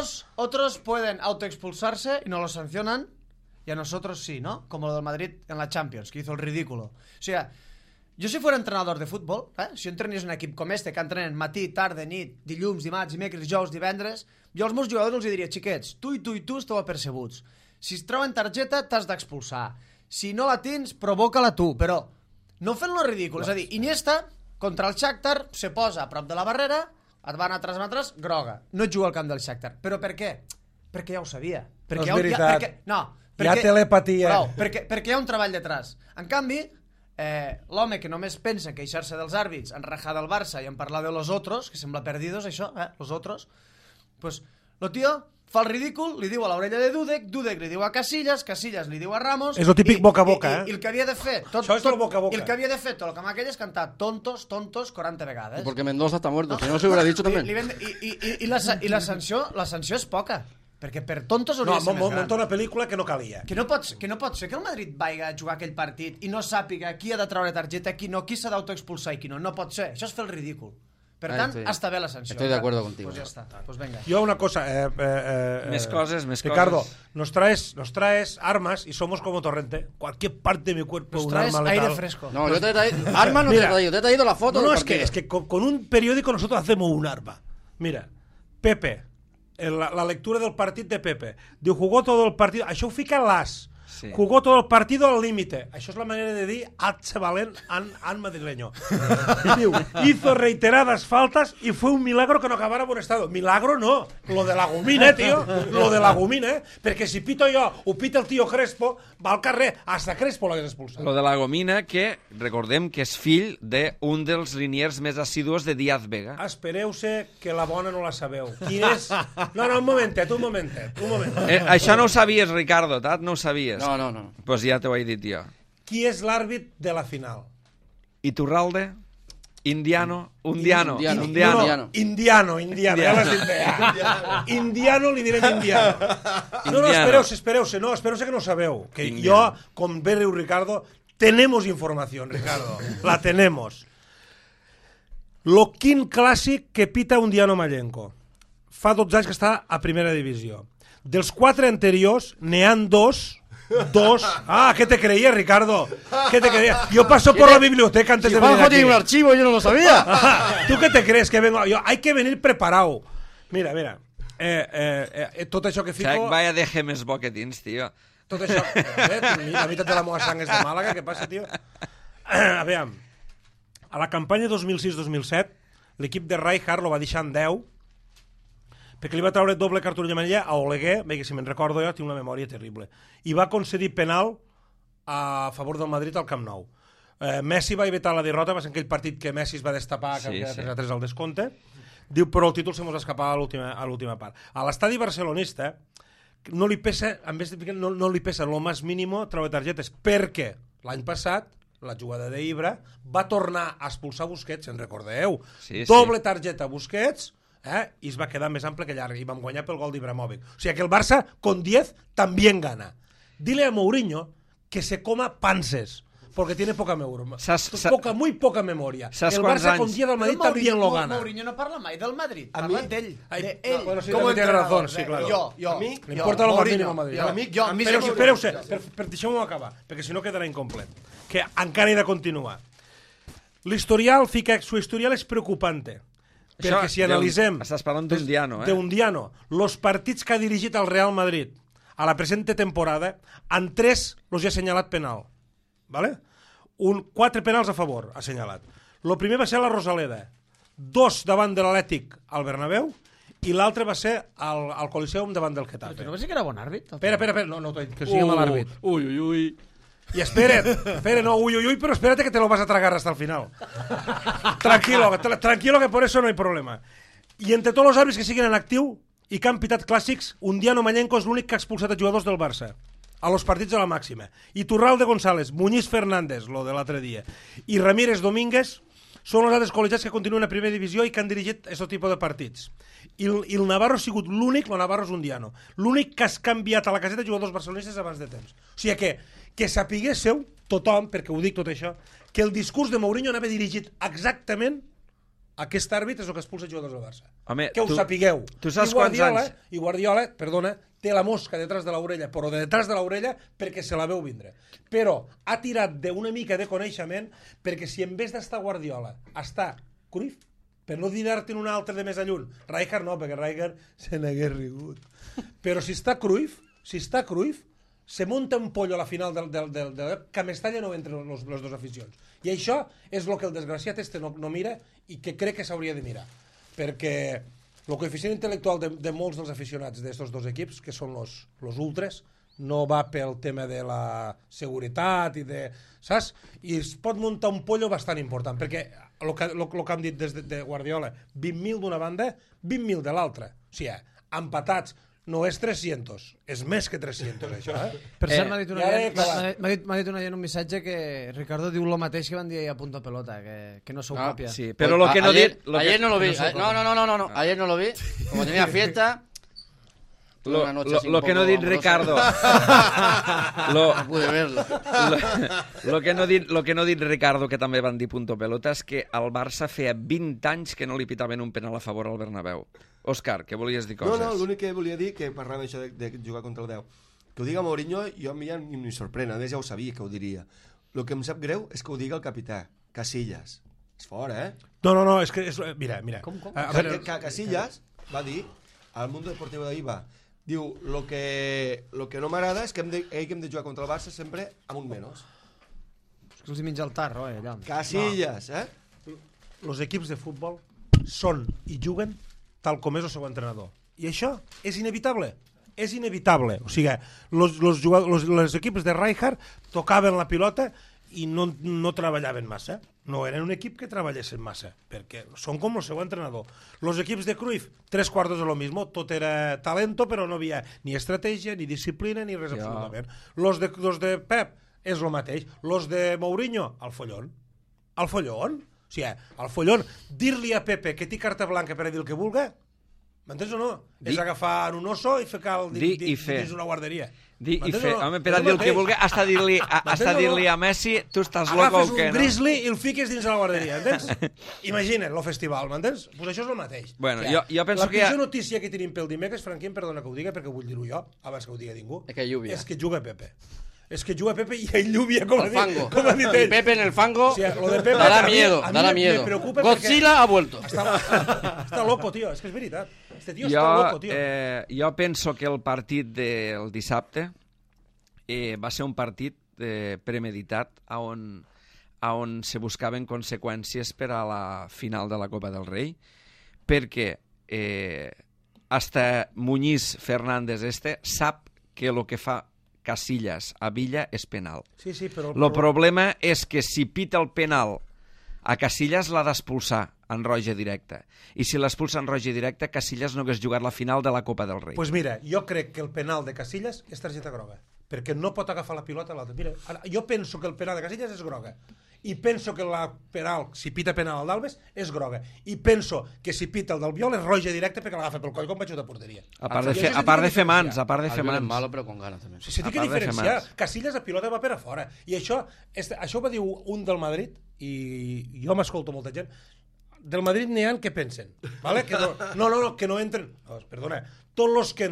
Otros pueden autoexpulsarse y no lo sancionan, y a nosotros sí, ¿no? Como lo del Madrid en la Champions, que hizo el ridículo. O sea, jo si fuera entrenador de futbol, si entrenés un equip com este, que entrenen matí, tarda, nit, dilluns, dimarts, dimecres, dijous, divendres, jo als meus jugadors els diria, xiquets, tu i tu esteu apercebuts. Si es treuen targeta, t'has d'expulsar. Si no la tens, provoca-la tu, però no fent-lo ridícul. És a dir, Iniesta, contra el Shakhtar, se posa a prop de la barrera, et van a 3 metres, groga. No et juga al camp del Shakhtar. Però per què? Perquè ja ho sabia. Perquè No és veritat. Hi ha telepatia. Prou, perquè hi ha un treball detrás. En canvi, l'home que només pensa en queixar-se dels àrbits, en rajar del Barça i en parlar de los otros, que sembla perdidos això, los otros, pues lo tío fa el ridícul, li diu a l'orella de Dudek li diu a Casillas li diu a Ramos... És lo típic boca a boca, I el que havia de fer... Això és el boca a boca. I el que havia de fer tot el que amb aquell és cantar tontos 40 vegades. Porque Mendoza está muerto, si no se hubiera dicho también. I la sanció és poca. Perquè per tontos No, hauria de ser més gran. munta una pel·lícula que no calia. Que no pot ser que el Madrid vagi a jugar aquell partit i no sàpiga qui ha de treure targeta, qui no, qui s'ha d'autoexpulsar i qui no. No pot ser. Això és fer el ridícul. Per tant, està bé la sanció. Estoy de acuerdo contigo. Pues ja està. Pues venga. Yo una cosa... Més coses. Ricardo, nos traes armas y somos como Torrente. Cualquier parte de mi cuerpo es Nos un traes arma aire letal. fresco. No, yo te he traído... Armas no te he Mira. traído, te he traído la foto No, del es partido. que con un periódico nosotros hacemos un arma. Mira, Pepe, la lectura del partit de Pepe. Diu, jugó todo el partido. Això ho fica l'AS. Sí. Jugó todo el partido al límite. Això és la manera de dir Atxe Valent en madrileño. Diu, hizo reiteradas faltas y fue un milagro que no acabara por estado. Milagro no, lo de la gomina, tío. Lo de la gomina, perquè si pito jo o pita el tio Crespo, va al carrer, hasta Crespo l'hagués expulsat. Lo de la Gomina, que recordem que és fill d'un dels liniers més assidus de Díaz Vega. Espereu-se que la bona no la sabeu. Qui és? No, un momentet. Això no ho sabies, Ricardo, Tat? No ho sabies? No. Pues ja t'ho he dit jo. Qui és l'àrbit de la final? Iturralde? Indiano? Undiano? Indiano. Indiano. Ja l'has dit bé. Indiano li direm Indiano. No, espereu-se. No, espereu-se que no sabeu. Que jo, com bé diu Ricardo, tenemos información, Ricardo. La tenemos. Lo quin clàssic que pita Undiano Mallenco. Fa 12 anys que està a primera divisió. Dels 4 anteriors, n'hi han dos. Ah, ¿qué te creías, Ricardo? ¿Qué te creías? Yo paso por la biblioteca antes de venir Juanjo aquí. tiene un archivo, yo no lo sabía. ¿Tú qué te crees que vengo? Hay que venir preparado. Mira. Tot això que fico... Sac, vaya déjemes boquetins, tio. Tot això... La meitat de la meva sang és de Màlaga, què passa, tio? A veure, a la campanya 2006-2007, l'equip de Rijkaard lo va deixar en 10, perquè li va treure doble cartulina amarella a Oleguer, bé, que si me'n recordo jo, tinc una memòria terrible, i va concedir penal a favor del Madrid al Camp Nou. Messi va evitar la derrota, va ser aquell partit que Messi es va destapar, que va quedar 3-3 al descompte. Diu, però el títol se mos escapava a l'última part. A l'estadi barcelonista no li pesa, en vez de, no li pesa lo más mínimo treure targetes, perquè l'any passat la jugada d'Ibra va tornar a expulsar Busquets, en recordeu? Doble targeta a Busquets, i es va quedar més ample que llarg, i vam guanyar pel gol d'Ibrahimovic. O sigui que el Barça, con 10, también gana. Dile a Mourinho que se coma panses, porque tiene muy poca memoria. El Barça con 10 del Madrid también lo gana. Mourinho no parla mai del Madrid, parla d'ell. Bueno, sí, també tienes razón, sí, claro. Jo. M'importa lo más mínimo Madrid. Però espereu-se, deixeu-m'ho acabar, perquè si no quedarà incomplet. Que encara he de continuar. L'historial fica... Su historial és preocupante. Perquè si analitzem... Estàs parlant d'Undiano, D'Undiano. Los partits que ha dirigit el Real Madrid a la presente temporada, en 3 los ha assenyalat penal. ¿Vale? 4 penals a favor, ha assenyalat. El primer va ser la Rosaleda, 2 davant de l'Atlètic al Bernabéu, i l'altre va ser al Coliseum davant del Getafe. Però no va ser que era bon àrbit? Espera, no, que sigui mal àrbit. Ui. Y espera, no, uy, pero espérate que te lo vas a tragar hasta el final. Tranquilo, que por eso no hay problema. Y entre tots els àrbits que siguin en actiu i que han pitat clàssics, Undiano Mallenco és l'únic que ha expulsat els jugadors del Barça a los partits de la màxima. I Turralde González, Muñiz Fernández, lo de l'altre dia, i Ramírez Domínguez són els altres col·legiats que continuen a primera divisió i que han dirigit aquest tipus de partits. I el Navarro ha sigut l'únic, el Navarro és Undiano, l'únic que has canviat a la caseta jugadors barcelonistes abans de temps. O sigui que sapiguéssiu, tothom, perquè ho dic tot això, que el discurs de Mourinho anava dirigit exactament a aquest àrbit és el que expulsa jugadors del Barça. Home, que ho sapigueu. Tu saps quants anys? I Guardiola, perdona, té la mosca detrás de l'orella, però detrás de l'orella perquè se la veu vindre. Però ha tirat d'una mica de coneixement perquè si en vez d'estar Guardiola està Cruyff, per no dir-te'n un altre de més a lluny, Rijkaard no, perquè Rijkaard se n'hagués rigut. Però si està Cruyff, se monta un pollo a la final que a Mestalla no entre les dues aficions. I això és el que el desgraciat no mira i que crec que s'hauria de mirar. Perquè el coeficient intel·lectual de molts dels aficionats d'aquests dos equips, que són los ultres, no va pel tema de la seguretat i de... Saps? I es pot muntar un pollo bastant important, perquè el que han dit des de Guardiola, 20.000 d'una banda, 20.000 de l'altra. O sigui, empatats. No és 300, és més que 300, això, Per cert, m'ha dit una gent un missatge que Ricardo diu lo mateix que van dir ahir a Punto Pelota, que no sou còpia. Sí, però lo que no dit... Ayer no lo vi, no, ayer no lo vi, como tenía fiesta... Lo que no dit Ricardo... No pude verlo. Lo que no dit Ricardo, que també van dir Punto Pelota, és que el Barça feia 20 anys que no li pitaven un penal a favor al Bernabéu. Òscar, què volies dir coses? No, l'únic que volia dir, que parlàvem això de jugar contra el 10, que ho diga Mourinho, jo a mi ja ni sorprèn, a més ja ho sabia que ho diria. El que em sap greu és que ho diga el capità, Casillas. És fora, No, és que... Mira. Casillas va dir al Mundo Deportivo de Iba, Diu, lo que no m'agrada és que hem de jugar contra el Barça sempre amb un menys. És que els hi menja el tarro, allà. Casillas, Els equips de futbol són i juguen tal com és el seu entrenador. I això és inevitable. És inevitable. O sigui, els equips de Rijkaard tocaven la pilota i no treballaven massa. No eren un equip que treballessin massa, perquè són com el seu entrenador. Els equips de Cruyff, 3/4 de lo mismo, tot era talento, però no havia ni estratègia, ni disciplina, ni res absolutament. Los de Pep és el mateix. Los de Mourinho, al follón. Al follón. O sigui, al follón, dir-li a Pepe que té carta blanca per a dir el que vulga, m'entens o no? És agafar un oso i ficar dins una guarderia. Dir i fer. Home, per a dir el que vulgui, hasta dir-li a Messi tu estàs loco o què, no? Agafes un grizzly i el fiques dins de la guarderia, entens? Imagina't, el festival, m'entens? Doncs això és el mateix. Bueno, jo penso que la pitjor notícia que tenim pel dimecres, Franquín, perdona que ho diga, perquè vull dir-ho jo, abans que ho digui ningú, és que juga Pepe. És que juga Pepe i ell lluvia, com ha dit ell. Pepe en el fango, o sea, lo de Pepe, dará miedo. Godzilla ha vuelto. Està loco, tio, és que és veritat. Este tio està loco, tio. Jo penso que el partit del dissabte va ser un partit premeditat on se buscaven conseqüències per a la final de la Copa del Rei, perquè hasta Muñiz Fernández sap que el que fa Casillas a Villa és penal. Sí, però el problema és que si pita el penal a Casillas l'ha d'expulsar en roja directa. I si l'expulsa en roja directa, Casillas no hagués jugat la final de la Copa del Rei. Doncs mira, jo crec que el penal de Casillas és targeta groga, perquè no pot agafar la pilota a l'altre. Mira, jo penso que el penal de Casillas és groga. I penso que la penal, si pita penal al d'Alves, és groga. I penso que si pita el del Viol és roja directa perquè l'agafa pel coll com vaig de porteria. A part de fer mans. El malo, però con ganas també. Sí, té que diferenciar. Casillas, la pilota va per a fora. I això ho va dir un del Madrid, i jo m'escolto molta gent, del Madrid n'hi ha que pensen, ¿vale? Que que no entren... Perdona, tots els que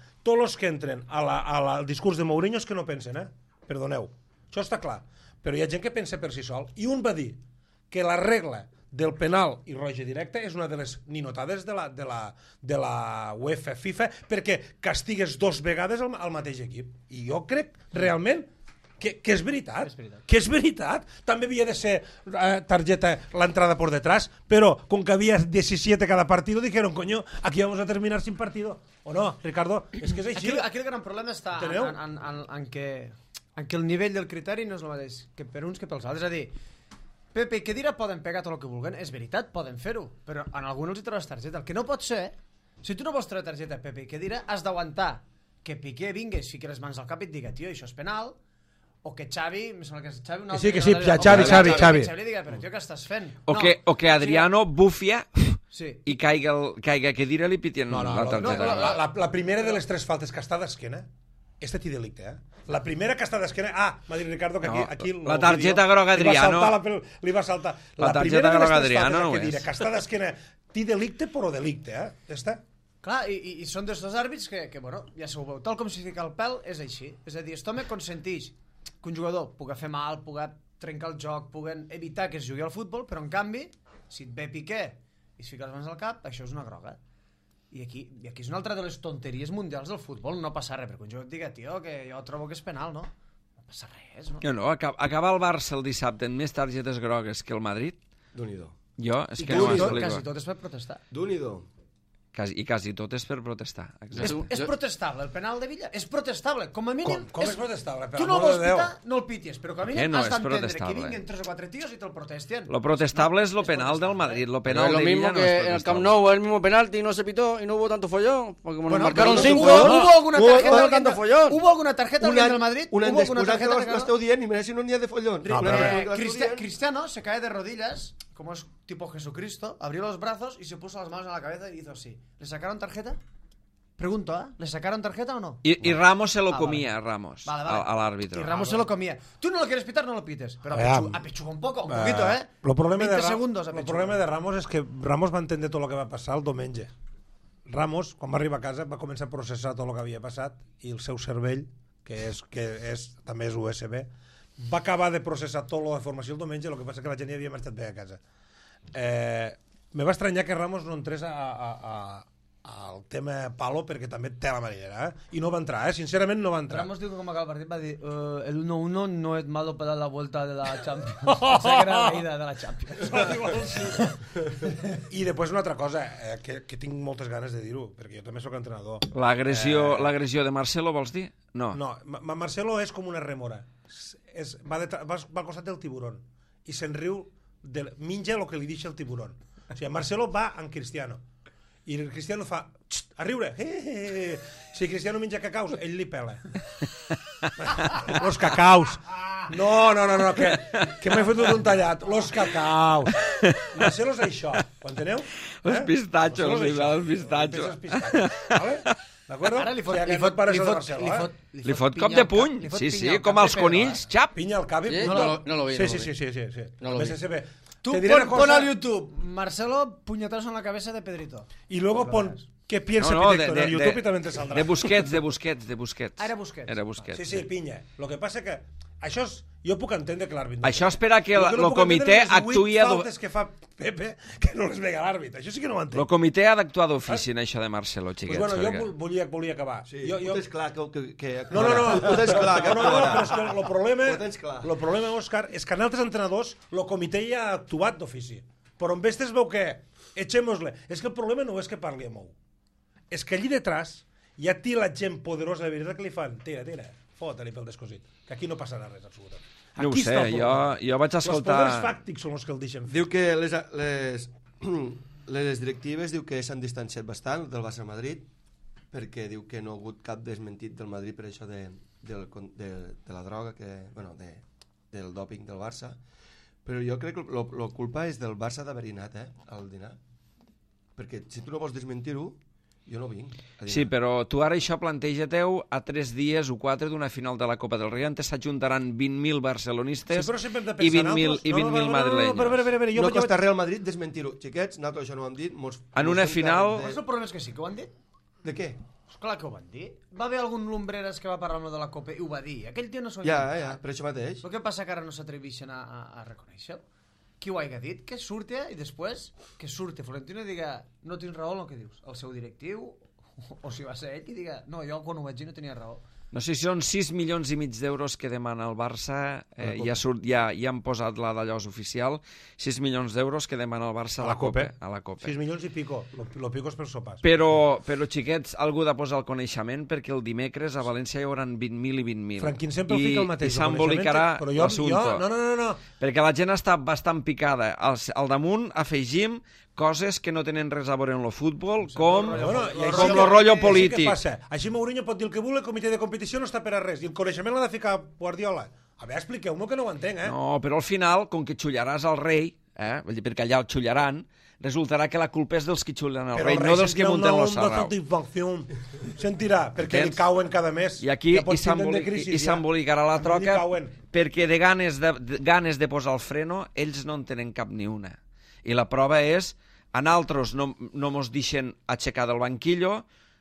entren al discurs de Mourinho és que no pensen, Perdoneu. Això està clar. Però hi ha gent que pensa per si sol. I un va dir que la regla del penal i roja directa és una de les ninotades de la UEFA, FIFA, perquè castigues 2 vegades al mateix equip. I jo crec realment que és veritat. Que és veritat. També havia de ser tarjeta l'entrada por detrás, però com que havia 17 cada partido, dijeron, coño, aquí vamos a terminar sin partido. ¿O no, Ricardo? És que és així. Aquí el gran problema està en que el nivell del criteri no és el mateix que per uns que pels altres. És a dir, Pepe i Khedira poden pegar tot el que vulguen, és veritat, poden fer-ho, però en alguns els hi trobes targeta. El que no pot ser, si tu no vols treure targeta a Pepe i Khedira, has d'aguantar que Piqué vingui, es fiqui les mans al cap i et diga, tio, això és penal, o que Xavi, em sembla que és Xavi... Sí, Xavi. Xavi diga, però tio, què estàs fent? O que Adriano bufia i caiga Khedira li pitien la targeta. La primera de les 3 faltes que està d'esquena, té delicte, La primera que està d'esquena... m'ha dit Ricardo que aquí... La targeta groga Adriano... Li va saltar. La targeta groga Adriano no és. Que està d'esquena, té delicte, però delicte, Ja està. Clar, i són dels dos àrbits que, bueno, ja s'ho veu. Tal com s'hi fica el pèl, és així. És a dir, aquest home consentix que un jugador pugui fer mal, pugui trencar el joc, puguen evitar que es jugui al futbol, però en canvi, si et ve Piqué i es fica les mans al cap, això és una groga. I aquí és una altra de les tonteries mundials del futbol, no passa res, perquè un jugador et diga, tio, que jo trobo que és penal, no? No passa res, no? No, acabar el Barça el dissabte amb més targetes grogues que el Madrid, Déu-n'hi-do. Jo, és que no m'explico. Quasi tot és per protestar. Déu-n'hi-do. I quasi tot és per protestar. És protestable, el penal de Villa és protestable, com a mínim. Com és protestable? Tu no el vols pitar, no el pities, però com a mínim has d'entendre que vinguin 3 o 4 tios i te'l protesten. Lo protestable es lo penal del Madrid, lo penal de Villa no es protestable. En el Camp Nou el mismo penalti no se pitó y no hubo tanto follón, porque como nos marcaron 5, ¿Hubo alguna tarjeta del Madrid? Un any després que l'esteu dient i mira si no n'hi ha de follón. Cristiano se cae de rodillas, como es tipo Jesucristo, abrió los brazos y se puso las manos en la cabeza y hizo así. ¿Le sacaron tarjeta? Pregunto, ¿le sacaron tarjeta o no? Y Ramos se lo comía, Ramos, al árbitro. Y Ramos se lo comía. Tú no lo quieres pitar, no lo pites. Pero apechuga un poquito, El problema 20 segundos el problema de Ramos és que Ramos va entendre tot el que va passar el diumenge. Ramos, quan va arribar a casa, va començar a processar tot el que havia passat i el seu cervell, també és USB, va acabar de processar tot la formació el diumenge, el que passa que la gent ja havia marxat bé a casa. Me va estranyar que Ramos no entrés a al tema palo perquè també té la marinera, I no va entrar, sincerament no va entrar. Ramos diu que com acaba el partit va dir el 1-1 no és malo para la vuelta de la Champions. Pensé que era la ida de la Champions. I després una altra cosa, que tinc moltes ganes de dir-ho, perquè jo també sóc entrenador. L'agressió de Marcelo, vols dir? No. No, Marcelo és com una remora. Va al costat del tiburón i se'n riu, menja el que li deixa el tiburón. O sigui, Marcelo va amb Cristiano i el Cristiano fa a riure. Si Cristiano menja cacaus, ell li pela. Los cacaus. No, que m'he fotut un tallat. Los cacaus. Marcelo és això, ho enteneu? Els pistatxos, els pistatxos. Vale? D'acord? Ara li fot cop de puny. Sí, com els conills, xap. Pinya al cap. No lo vi. Sí. No lo vi. Tú pon al YouTube Marcelo puñetazo en la cabeza de Pedrito. Y luego pon que piensa Pedrito en el YouTube y también te saldrá. De Busquets. Era Busquets. Sí, pinya. Lo que passa que això és... Jo puc entendre que l'àrbit... Això espera que el comitè actuï... Les 8 faltes que fa Pepe, que no les vega l'àrbit. Això sí que no ho entenc. El comitè ha d'actuar d'ofici en això de Marcelo, xiquets. Pues bueno, jo volia acabar. Sí, ho tens clar que No. Ho tens clar que però és que el problema, Òscar, és que en altres entrenadors el comitè ja ha actuat d'ofici. Però en Vestes veu que echémosle. És que el problema no és que parli amb ell. És que allí detrás ja té la gent poderosa de veritat que li fan tira, fota-li pel descosit. Que aquí no passarà res, absolutament. No ho sé, jo vaig escoltar... Els poders fàctics són els que el deixen fer. Diu que les directives diu que s'han distanciat bastant del Barça Madrid perquè diu que no ha hagut cap desmentit del Madrid per això de la droga, del dòping del Barça. Però jo crec que la culpa és del Barça d'haver-hi anat al dinar. Perquè si tu no vols desmentir-ho, jo no vinc. Sí, però tu ara això planteja-teu a 3 dies o 4 d'una final de la Copa del Rei on s'ajuntaran 20.000 barcelonistes i 20.000 madrilenyos. No costa res al Madrid desmentir-ho. Xiquets, nosaltres això no ho hem dit. En una final... El problema és que sí que ho han dit. De què? Clar que ho van dir. Va haver algun Lumbreras que va parlar de la Copa i ho va dir. Aquell tio no s'ho Ja, per això mateix. El que passa que ara no s'atreveixen a reconèixer-ho. Qui ho hagi dit, que surti i després que surti Florentino i diga no tens raó en el que dius, el seu directiu o si va ser ell i diga no, jo quan ho vaig dir no tenia raó. No sé si són 6 milions i mig d'euros que demana el Barça, ja han posat la d'allò oficial, 6 milions d'euros que demana el Barça a la Copa. 6 milions i pico, lo pico és per sopars. Però xiquets, algú ha de posar el coneixement perquè el dimecres a València hi haurà 20.000 i 20.000. Franquín sempre fica el mateix. I s'embolicarà l'assumpte. No. Perquè la gent està bastant picada. Al damunt afegim coses que no tenen res a veure amb el futbol, com el rotllo polític. Així Mourinho pot dir el que vulgui, el comitè de competició no està per a res, i el coneixement l'ha de ficar Guardiola. A veure, expliqueu-me que no ho entenc, No, però al final, com que xullaràs al rei, vull dir, perquè allà el xullaran, resultarà que la culpa és dels que xullen al rei, no dels que munten los sarrau. Sentirà, perquè li cauen cada mes. I aquí s'embolicarà la troca, perquè de ganes de posar el freno, ells no en tenen cap ni una. I la prova és, a nosaltres no mos deixen aixecar del banquillo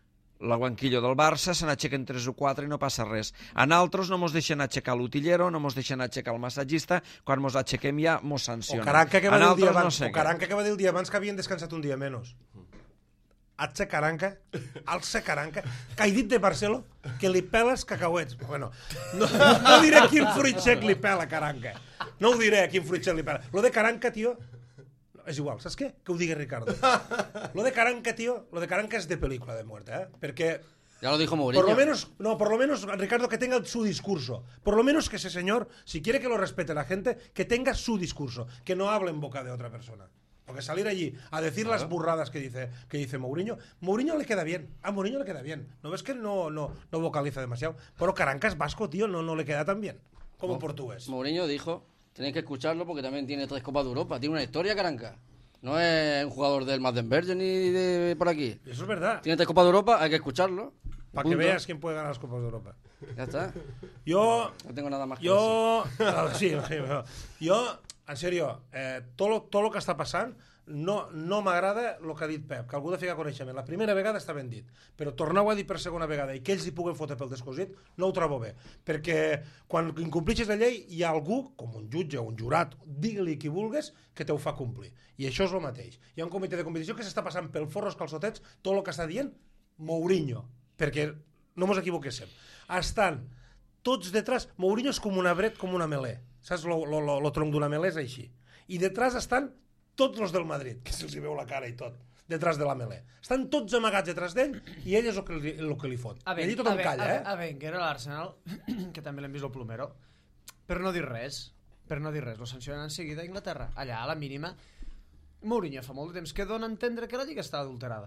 del Barça, se n'aixequen 3 o 4 i no passa res. A nosaltres no mos deixen aixecar l'utillero, no mos deixen aixecar el massatgista, quan mos aixequem ja mos sancionen. O Caranca que va dir el dia abans que havien descansat un dia menys. Alça Caranca, que he dit de Barceló que li peles cacauets. Bueno, no diré quin fruit sec li pela Caranca. No ho diré, quin fruit sec li pela. Lo de Caranca, tio, és igual, saps què? Que ho digui Ricardo. Lo de Caranca, tio, lo de Caranca és de pel·lícula de muerte, Perquè... Ya lo dijo Mourinho. Por lo menos, Ricardo, que tenga su discurso. Por lo menos que ese señor, si quiere que lo respete la gente, que tenga su discurso, que no hable en boca de otra persona. Porque salir allí a decir las burradas que dice Mourinho le queda bien. A Mourinho le queda bien. ¿No ves que no vocaliza demasiado? Pero Caranca es vasco, tío, no le queda tan bien como portugués. Mourinho dijo, tenéis que escucharlo porque también tiene 3 Copas de Europa. Tiene una historia, Caranca. No es un jugador del Maddenbergen ni de por aquí. Eso es verdad. Tiene 3 Copas de Europa, hay que escucharlo. Para que veas quién puede ganar las Copas de Europa. Ya está. Yo no tengo nada más que decir. En serio, todo lo que està passant no m'agrada el que ha dit Pep, que algú de ficar coneixement. La primera vegada està ben dit, però tornar-ho a dir per segona vegada i que ells hi puguen fotre pel descosit, no ho trobo bé. Perquè quan incomplixes la llei hi ha algú, com un jutge o un jurat, digue-li qui vulgues, que te ho fa complir. I això és el mateix. Hi ha un comitè de competició que s'està passant pel forro els calçotets tot el que està dient Mourinho, perquè no mos equivoquéssim. Estan tots detrás, Mourinho és com una bret, com una melé. Saps? Lo tronc d'una melé és així. I detrás estan tots els del Madrid, que se'ls veu la cara i tot, detrás de la melé. Estan tots amagats detrás d'ell i ell és el que li fot. I allí tothom calla, eh? A Wenger, a l'Arsenal, que també l'hem vist el plomero, per no dir res, lo sancionen en seguida a Inglaterra. Allà, a la mínima, Mourinho fa molt de temps que dona a entendre que la lliga està adulterada.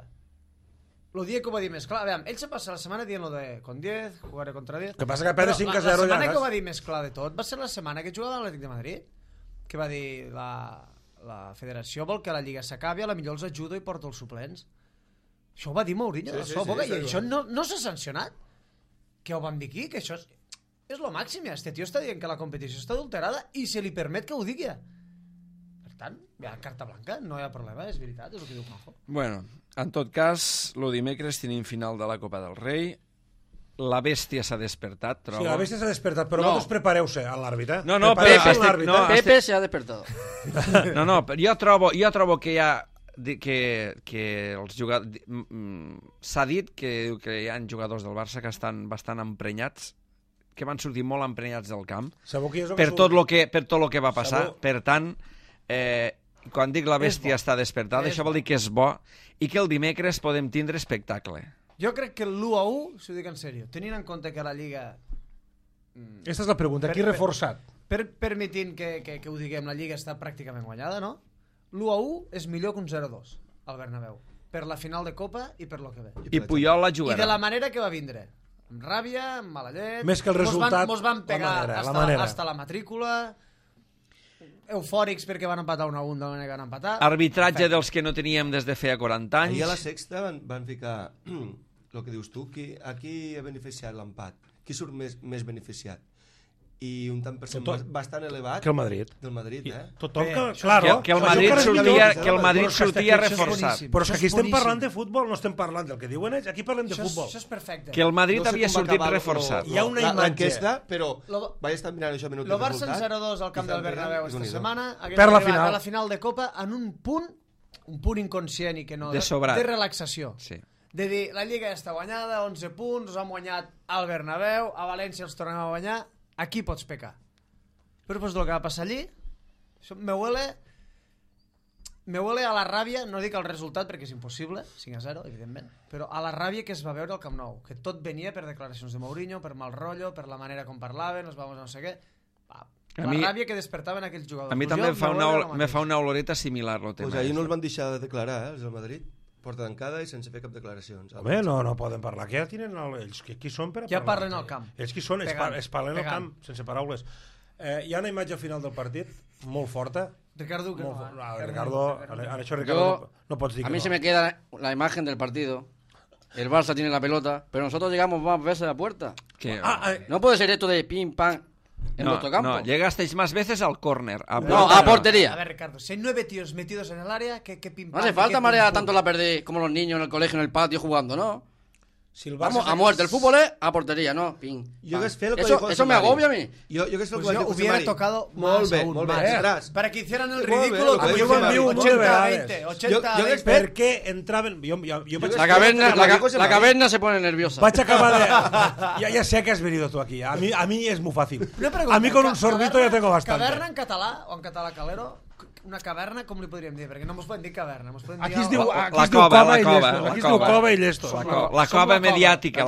Lo dia que ho va dir més clar, a veure, ell se passa la setmana dient lo de con 10, jugaré contra 10. Que passa que perde 5-0 la setmana ja, que ho va dir més clar de tot va ser la setmana que jugava a l'Atlètic de Madrid, que va dir la federació vol que la lliga s'acabi, a la millor els ajudo i porto els suplents. Això ho va dir Mourinho, i això no s'ha sancionat. Què ho vam dir aquí? Que això és lo màxim, este tio està dient que la competició està adulterada i se li permet que ho digui. Per tant, hi ha carta blanca, no hi ha problema, és veritat, és el que diu Juanjo. Bueno, en tot cas, el dimecres tenim final de la Copa del Rei. La bèstia s'ha despertat, trobo. Sí, la bèstia s'ha despertat, però vosaltres prepareu-se a l'àrbitre. No, Pepe se ha despertado. No, jo trobo que hi ha que els jugadors s'ha dit que hi ha jugadors del Barça que estan bastant emprenyats, que van sortir molt emprenyats del camp per tot el que va passar. Per tant, quan dic la bèstia està despertada, això vol dir que és bo i que el dimecres podem tindre espectacle. Jo crec que l'1-1, si ho dic en sèrio, tenint en compte que la Lliga... Aquesta és la pregunta, qui reforçat? Permitint que ho diguem, la Lliga està pràcticament guanyada, no? L'1-1 és millor que un 0-2 al Bernabéu, per la final de Copa i per lo que ve. I Puyol la jugarà. I de la manera que va vindre, amb ràbia, amb mala llet... Més que el resultat, mos van pegar la manera. hasta la matrícula... eufòrics perquè van empatar 1-1 de la manera que van empatar. Arbitratge dels que no teníem des de feia 40 anys. Ahir a la Sexta van ficar el que dius tu, a qui ha beneficiat l'empat? Qui surt més beneficiat? I un tant per cent bastant elevat que el Madrid. Del Madrid, Tothom que el Madrid sortia reforçat. Però és que aquí estem parlant de futbol, no estem parlant del que diuen ells, aquí parlem de futbol. Això és perfecte. Que el Madrid havia sortit reforçat. Hi ha una imatge. Però vaig estar mirant això minut de resultat. El Barça 0-2 al camp del Bernabéu esta setmana, per la final. A la final de Copa en un punt inconscient i que no... De relaxació. Sí. De dir, la Lliga ja està guanyada, 11 punts, us han guanyat al Bernabéu, a València els tornem a guanyar, aquí pots pecar. Però pues, el que va passar allí, me huele a la ràbia, no dic el resultat perquè és impossible, 5-0, evidentment, però a la ràbia que es va veure al Camp Nou, que tot venia per declaracions de Mourinho, per mal rotllo, per la manera com parlaven, els vamos no sé què... ràbia que despertaven aquells jugadors. A mi també me fa una oloreta similar el tema. Pues ahir no els van deixar de declarar, els del Madrid. Porta tancada i sense fer cap declaracions. Home, no poden parlar. Què tenen ells? Qui són per a parlar? Ja parlen al camp. Ells qui són? Es parlen al camp, sense paraules. Hi ha una imatge al final del partit, molt forta. Ricardo, Ricardo no pots dir que no. A mí se me queda la imagen del partido. El Barça tiene la pelota, pero nosotros llegamos más veces a la puerta. No puede ser esto de pim, pam... en vuestro campo. No, llegasteis más veces al córner. A portería. A ver, Ricardo, si hay 9 tíos metidos en el área, ¿qué pim No hace falta marear tanto la perder como los niños en el colegio, en el patio jugando, ¿no? Si el Vamos a muerte, el fútbol es a portería, ¿no? Pim, eso me agobia a mí. Yo hubiera tocado más aún más. Para que hicieran el ridículo como yo hicieron 80-20. 80-20. ¿Per qué entraven? La caverna se pone nerviosa. Vaig acabar de... Ya sé que has venido tú aquí. A mí es muy fácil. A mí con un sorbito ya tengo bastante. Caverna en català, o en català calero, una caverna, com li podríem dir? Perquè no mos podem dir caverna. Aquí es diu cova i llestos. La cova mediàtica.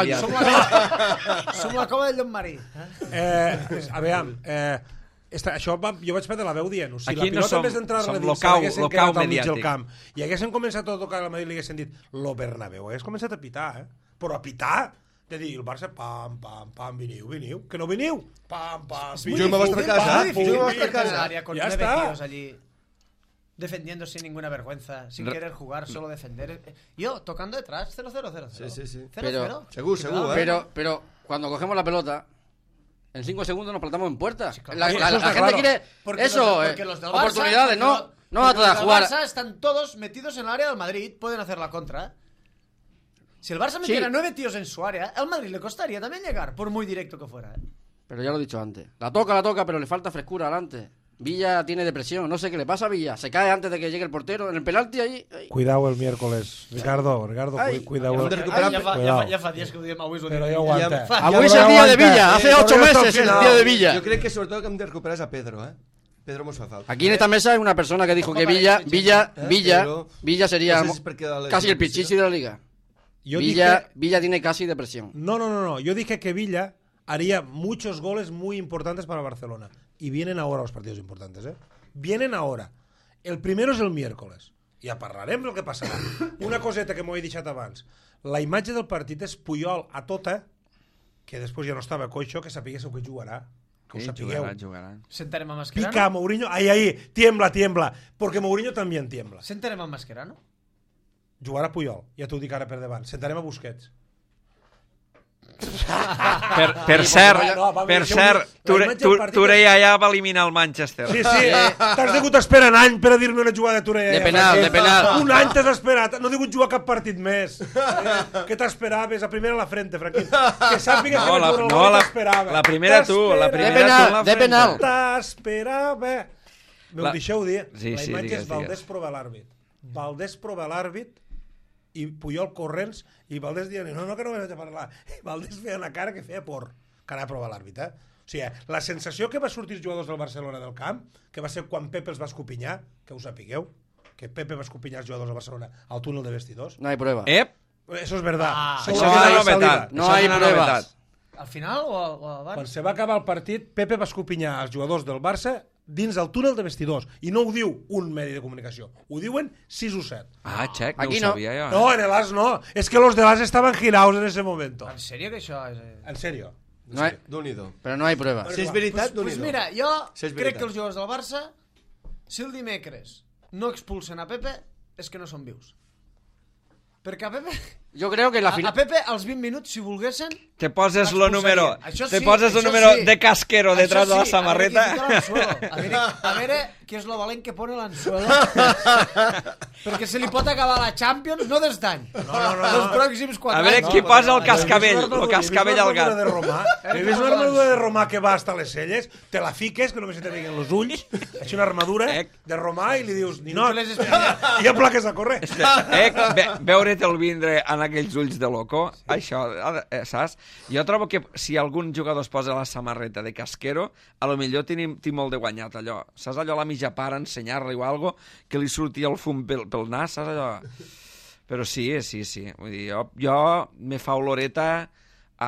Som la cova del Llopmarí. A veure, jo vaig perdre la veu dient, si la pilota més d'entrar a dins s'haguessin quedat al mig del camp i haguessin començat a tocar la Madrid i li haguessin dit lo Bernabéu, hagués començat a pitar, però a pitar de dir, el Barça, pam, veniu, que no veniu, pam, yo me voy a casa, con 9 tíos allí defendiendo sin ninguna vergüenza, sin querer jugar, solo defender. Yo, tocando detrás, 0-0. Sí. 0-0. Seguro. Pero cuando cogemos la pelota, en 5 segundos nos plantamos en puerta. Sí, claro. La gente quiere eso, porque los del Barça, oportunidades, ¿no? No va a el jugar. Barça están todos metidos en el área del Madrid, pueden hacer la contra. Si el Barça metiera 9 tíos en su área, al Madrid le costaría también llegar, por muy directo que fuera. Pero ya lo he dicho antes. La toca, pero le falta frescura adelante. Villa tiene depresión, no sé qué le pasa a Villa. Se cae antes de que llegue el portero. En el penalti ahí. Cuidado el miércoles. Ricardo, cuidado. Ja fa dies que ho diem, avui us ho Però dic. ja aguanta. Avui es el día de Villa. Hace 8 meses es el día de Villa. Jo crec que sobretot el que hem de recuperar és a Pedro, Pedro mos fa falta. Aquí en esta mesa hay una persona que dijo que Villa sería No sé si perquè de la casi el lesió. pichichi de la liga. Yo Villa tiene casi depresión. No. Yo dije que Villa haría muchos goles muy importantes para Barcelona. Y vienen ahora los partidos importantes, Vienen ahora. El primero es el miércoles. Ja parlarem del que passarà. Una coseta que m'ho he deixat abans. La imatge del partit és Puyol a tota, que després ja no estava coixo, que sapiguéssiu que jugarà. Que ho sapigueu. Jugarà. Sentarem a Mascherano? Pica a Mourinho. Ahí, tiembla. Porque Mourinho també tiembla. Sentarem a Mascherano? Jugarà Puyol. Ja t'ho dic ara per davant. Sentarem a Busquets. Per cert, Torella ja va eliminar el Manchester. Sí, t'has degut esperar un any per a dir-me una jugada de Torella. De penal. Un any t'has esperat, no he degut jugar cap partit més. Què t'esperaves? A primera a la frente, Franquín. Que sàpigues que t'esperava. La primera tu, De penal. T'esperava. Me'l deixeu dir. La imatge digues, és Valdés prova l'àrbit. Valdés prova l'àrbit i Puyol corrents i Valdés dient, no, que no vaig a parlar. I Valdés feia una cara que feia por, que anava a provar l'àrbit, O sigui, la sensació que va sortir els jugadors del Barcelona del camp, que va ser quan Pepe els va escopinyar, que ho sapigueu, que Pepe va escopinyar els jugadors del Barcelona al túnel de vestidors. No hay prueba. Eso es verdad. Això és una novetat. No hay pruebas. Al final o abans? Quan se va acabar el partit, Pepe va escopinyar els jugadors del Barça dins el túnel de vestidors. I no ho diu un medi de comunicació. Ho diuen 6 o 7. Check, Aquí no no. ho sabia jo. No, en el AS no. Es que los del AS estaban girados en ese momento. En sèrio que això és... En serio. No hay, Déu-n'hi-do. pero no hay pruebas. Si és veritat, Pues Déu-n'hi-do. mira, jo Si és crec veritat. que els jugadors del Barça, si el dimecres no expulsen a Pepe, és que no són vius. Perquè a Pepe... Yo creo que la A final... Pepe, als 20 minuts, si volguessin... Te poses el número, Això te sí, poses el això número sí. de casquero detrás de la samarreta. A veure què és lo valent que pone l'anzuelo. Perquè se li pot acabar la Champions, no des d'any. No. Els pròxims 4 anys. A veure qui posa el cascabell, el cascabell al gat. He vist una armadura de Romà que va hasta les celles, te la fiques, que només se te veien els ulls, ets una armadura de Romà i li dius, ninot, i ja plaques a córrer. Veure'l vindre en aquells ulls de loco, això, saps? Jo trobo que si algun jugador es posa la samarreta de casquero, a lo millor tinc molt de guanyat allò. Saps allò a la mitja part, ensenyar-li o algo, que li surti el fum pel nas, saps allò? Però sí. Vull dir, jo me fa oloreta a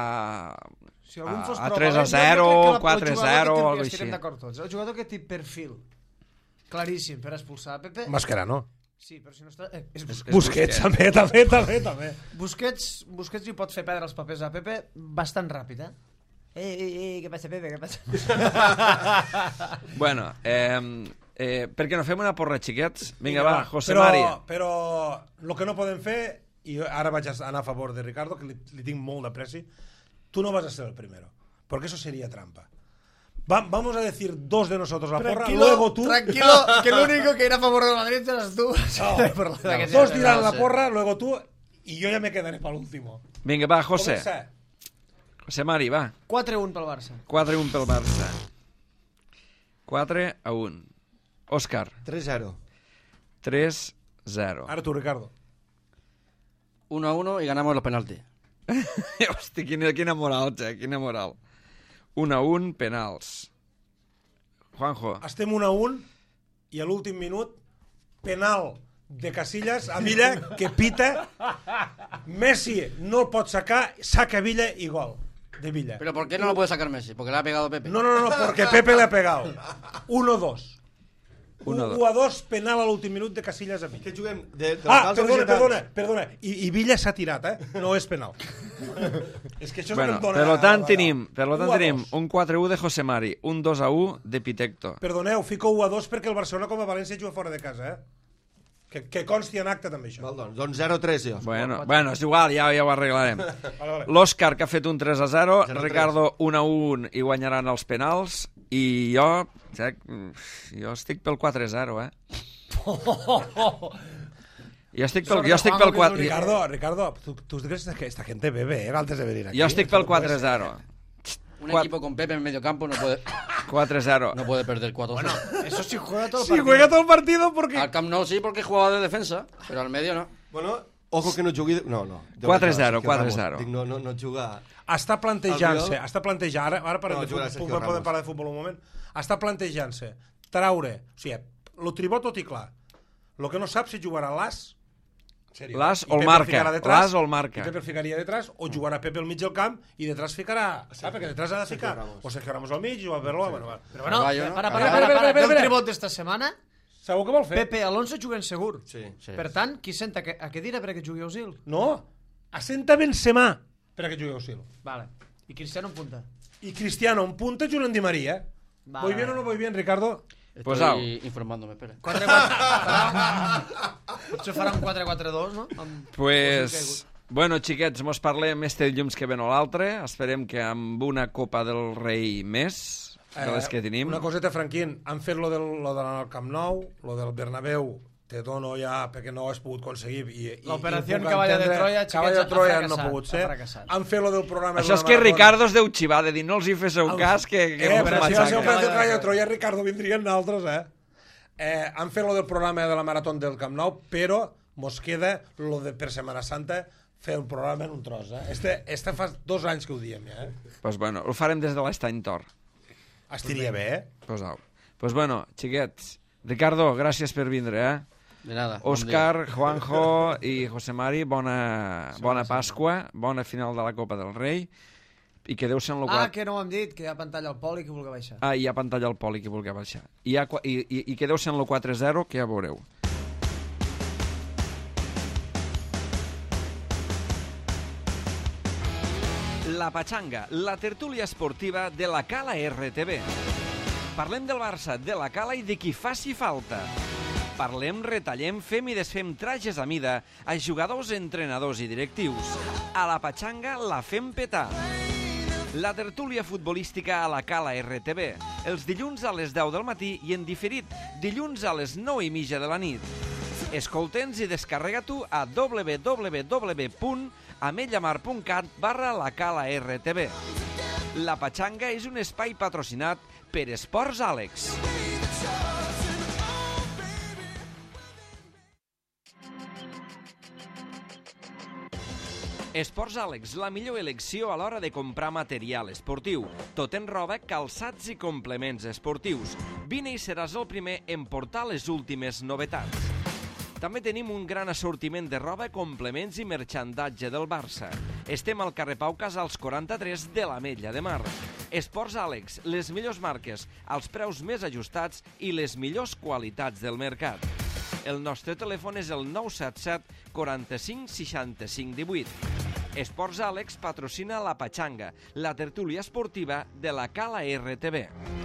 3-0, 4-0 o algo així. El jugador que té perfil claríssim per expulsar a Pepe... Mascherano. Sí, però si no està... Busquets, també. Busquets li pot fer perdre els papers a Pepe bastant ràpid, què passa, Pepe, què passa? Bueno, per què no fem una porra, xiquets? Vinga, va, José Mari. Però el que no podem fer, i ara vaig anar a favor de Ricardo, que li tinc molt d'apreci, tu no vas a ser el primero, porque eso sería trampa. Vamos a decir 2 de nosotros la porra, luego tú... Tranquilo, que el único que irá a favor del Madrid eres tú. No, 2 dirán la porra, luego tú, y yo ya me quedaré para el último. Vinga, va, José. José Mari, va. 4-1 pel Barça. 4-1 pel Barça. 4-1. Òscar. 3-0. 3-0. Ara tu, Ricardo. 1-1 y ganamos los penaltis. Hosti, quina moral, quina moral. 1-1, penals. Juanjo. Estem 1-1 i a l'últim minut penal de Casillas a Villa que pita. Messi no el pot saca Villa i gol de Villa. ¿Pero por qué no lo puede sacar Messi? ¿Porque le ha pegado Pepe? No, porque Pepe le ha pegado. 1-2. 1-2. 1-2, penal a l'últim minut de Casillas a Villa. Que juguem de Perdona. I Villa s'ha tirat, no és penal. És que això és Bueno, el que em dona... per tant tenim un 4-1 de José Mari, un 2-1 de Pitecto. Perdoneu, fico 1-2 perquè el Barcelona com a València juga fora de casa, Que consti en acte també això. Val, doncs 0-3 jo. Bueno, és igual, ja ho arreglarem. Vale. L'Òscar, que ha fet un 3-0, 0-3. Ricardo 1-1 i guanyaran els penals, i jo estic pel 4-0, Jo estic pel 4... Ricardo, tú crees que esta gente bebe, antes de venir aquí. Jo estic pel 4-0. Un equipo con Pepe en medio campo no puede 4-0. no puede perder 4-0. Bueno, eso sí juega todo el Si partido. juega todo el partido porque... Al Camp Nou sí, porque jugaba de defensa, pero al medio no. Bueno, ojo que no jugui... No. 4-0, 4-0. Dic, no juga... Està plantejant-se, ara No, jugarà Sergio podem Ramos. parlar de futbol un moment, està plantejant-se traure, o sigui, lo tribó tot i clar, lo que no sap si jugarà l'As, L'As o el marca, l'As o el marca. I Pepe ficaria detrás, o jugarà Pepe al mig del camp i detrás ficarà, perquè detrás ha de ficar o Sergio Ramos al mig o Alberto, bueno, va. Pero bueno, Carballo, ¿no? para. El tribot d'esta setmana, Segur que vol fer? Pepe Alonso juguen segur. Sí. Per tant, qui senta a què dirà perquè jugui Osil? No, assenta Benzema per a que jugui Osil. Vale. I Cristiano en punta. I Cristiano en punta junt amb Di Maria. Vale. Voy bien o no voy bien, Ricardo? Estoy Posao. informándome, espera. 4-4. Potser farà un 4-4-2, no? Pues... Bueno, xiquets, mos parlem este dilluns que ven o l'altre. Esperem que amb una Copa del Rei més, de les que tenim. Una coseta, Franquín, han fet lo del Camp Nou, lo del Bernabéu, te dono ja perquè no ho has pogut aconseguir. L'operació Cavalla de Troia, xiquets, Cavalla de Troia ha no ha fracassat, pogut ser. ha fracassat. Han fet lo del programa... Això és que Ricardo es deu xivar, de dir no els hi fes cas, que mos però si va ser matxaca. un Cavalla de Troia, Ricardo, vindrien d'altres, han fet lo del programa de la Marató del Camp Nou, però mos queda lo de per Setmana Santa fer un programa en un tros, Este fa 2 anys que ho diem, ja, Pues bueno, ho farem des de l'Estany Tor. Estiria bé, Posau. Pues bueno, xiquets, Ricardo, gràcies per vindre, De nada. Òscar, Juanjo i José Mari, bona Pasqua, bona final de la Copa del Rei, i quedeu-se en lo 4... que no ho hem dit, que hi ha pantalla al poli que vulgui baixar. Hi ha pantalla al poli que vulgui baixar. I quedeu-se en lo 4-0, que ja veureu. La Pachanga, la tertúlia esportiva de la Cala RTV. Parlem del Barça, de la Cala i de qui faci falta. Parlem, retallem, fem i desfem trajes a mida a jugadors, entrenadors i directius. A la Pachanga la fem petar. La tertúlia futbolística a la Cala RTV, els dilluns a les 10 del matí i en diferit, dilluns a les 9:30 de la nit. Escolta'ns i descarrega-t'ho a www.ametlllamar.cat/la Cala RTV. La Pachanga és un espai patrocinat per Esports Àlex. Esports Àlex, la millor elecció a l'hora de comprar material esportiu. Tot en roba, calçats i complements esportius. Vine i seràs el primer en portar les últimes novetats. També tenim un gran assortiment de roba, complements i merchandatge del Barça. Estem al carrer Pau Casals 43 de l'Ametlla de Mar. Esports Àlex, les millors marques, els preus més ajustats i les millors qualitats del mercat. El nostre telèfon és el 977 45 65 18. Esports Àlex patrocina la Pachanga, la tertúlia esportiva de la Cala RTV.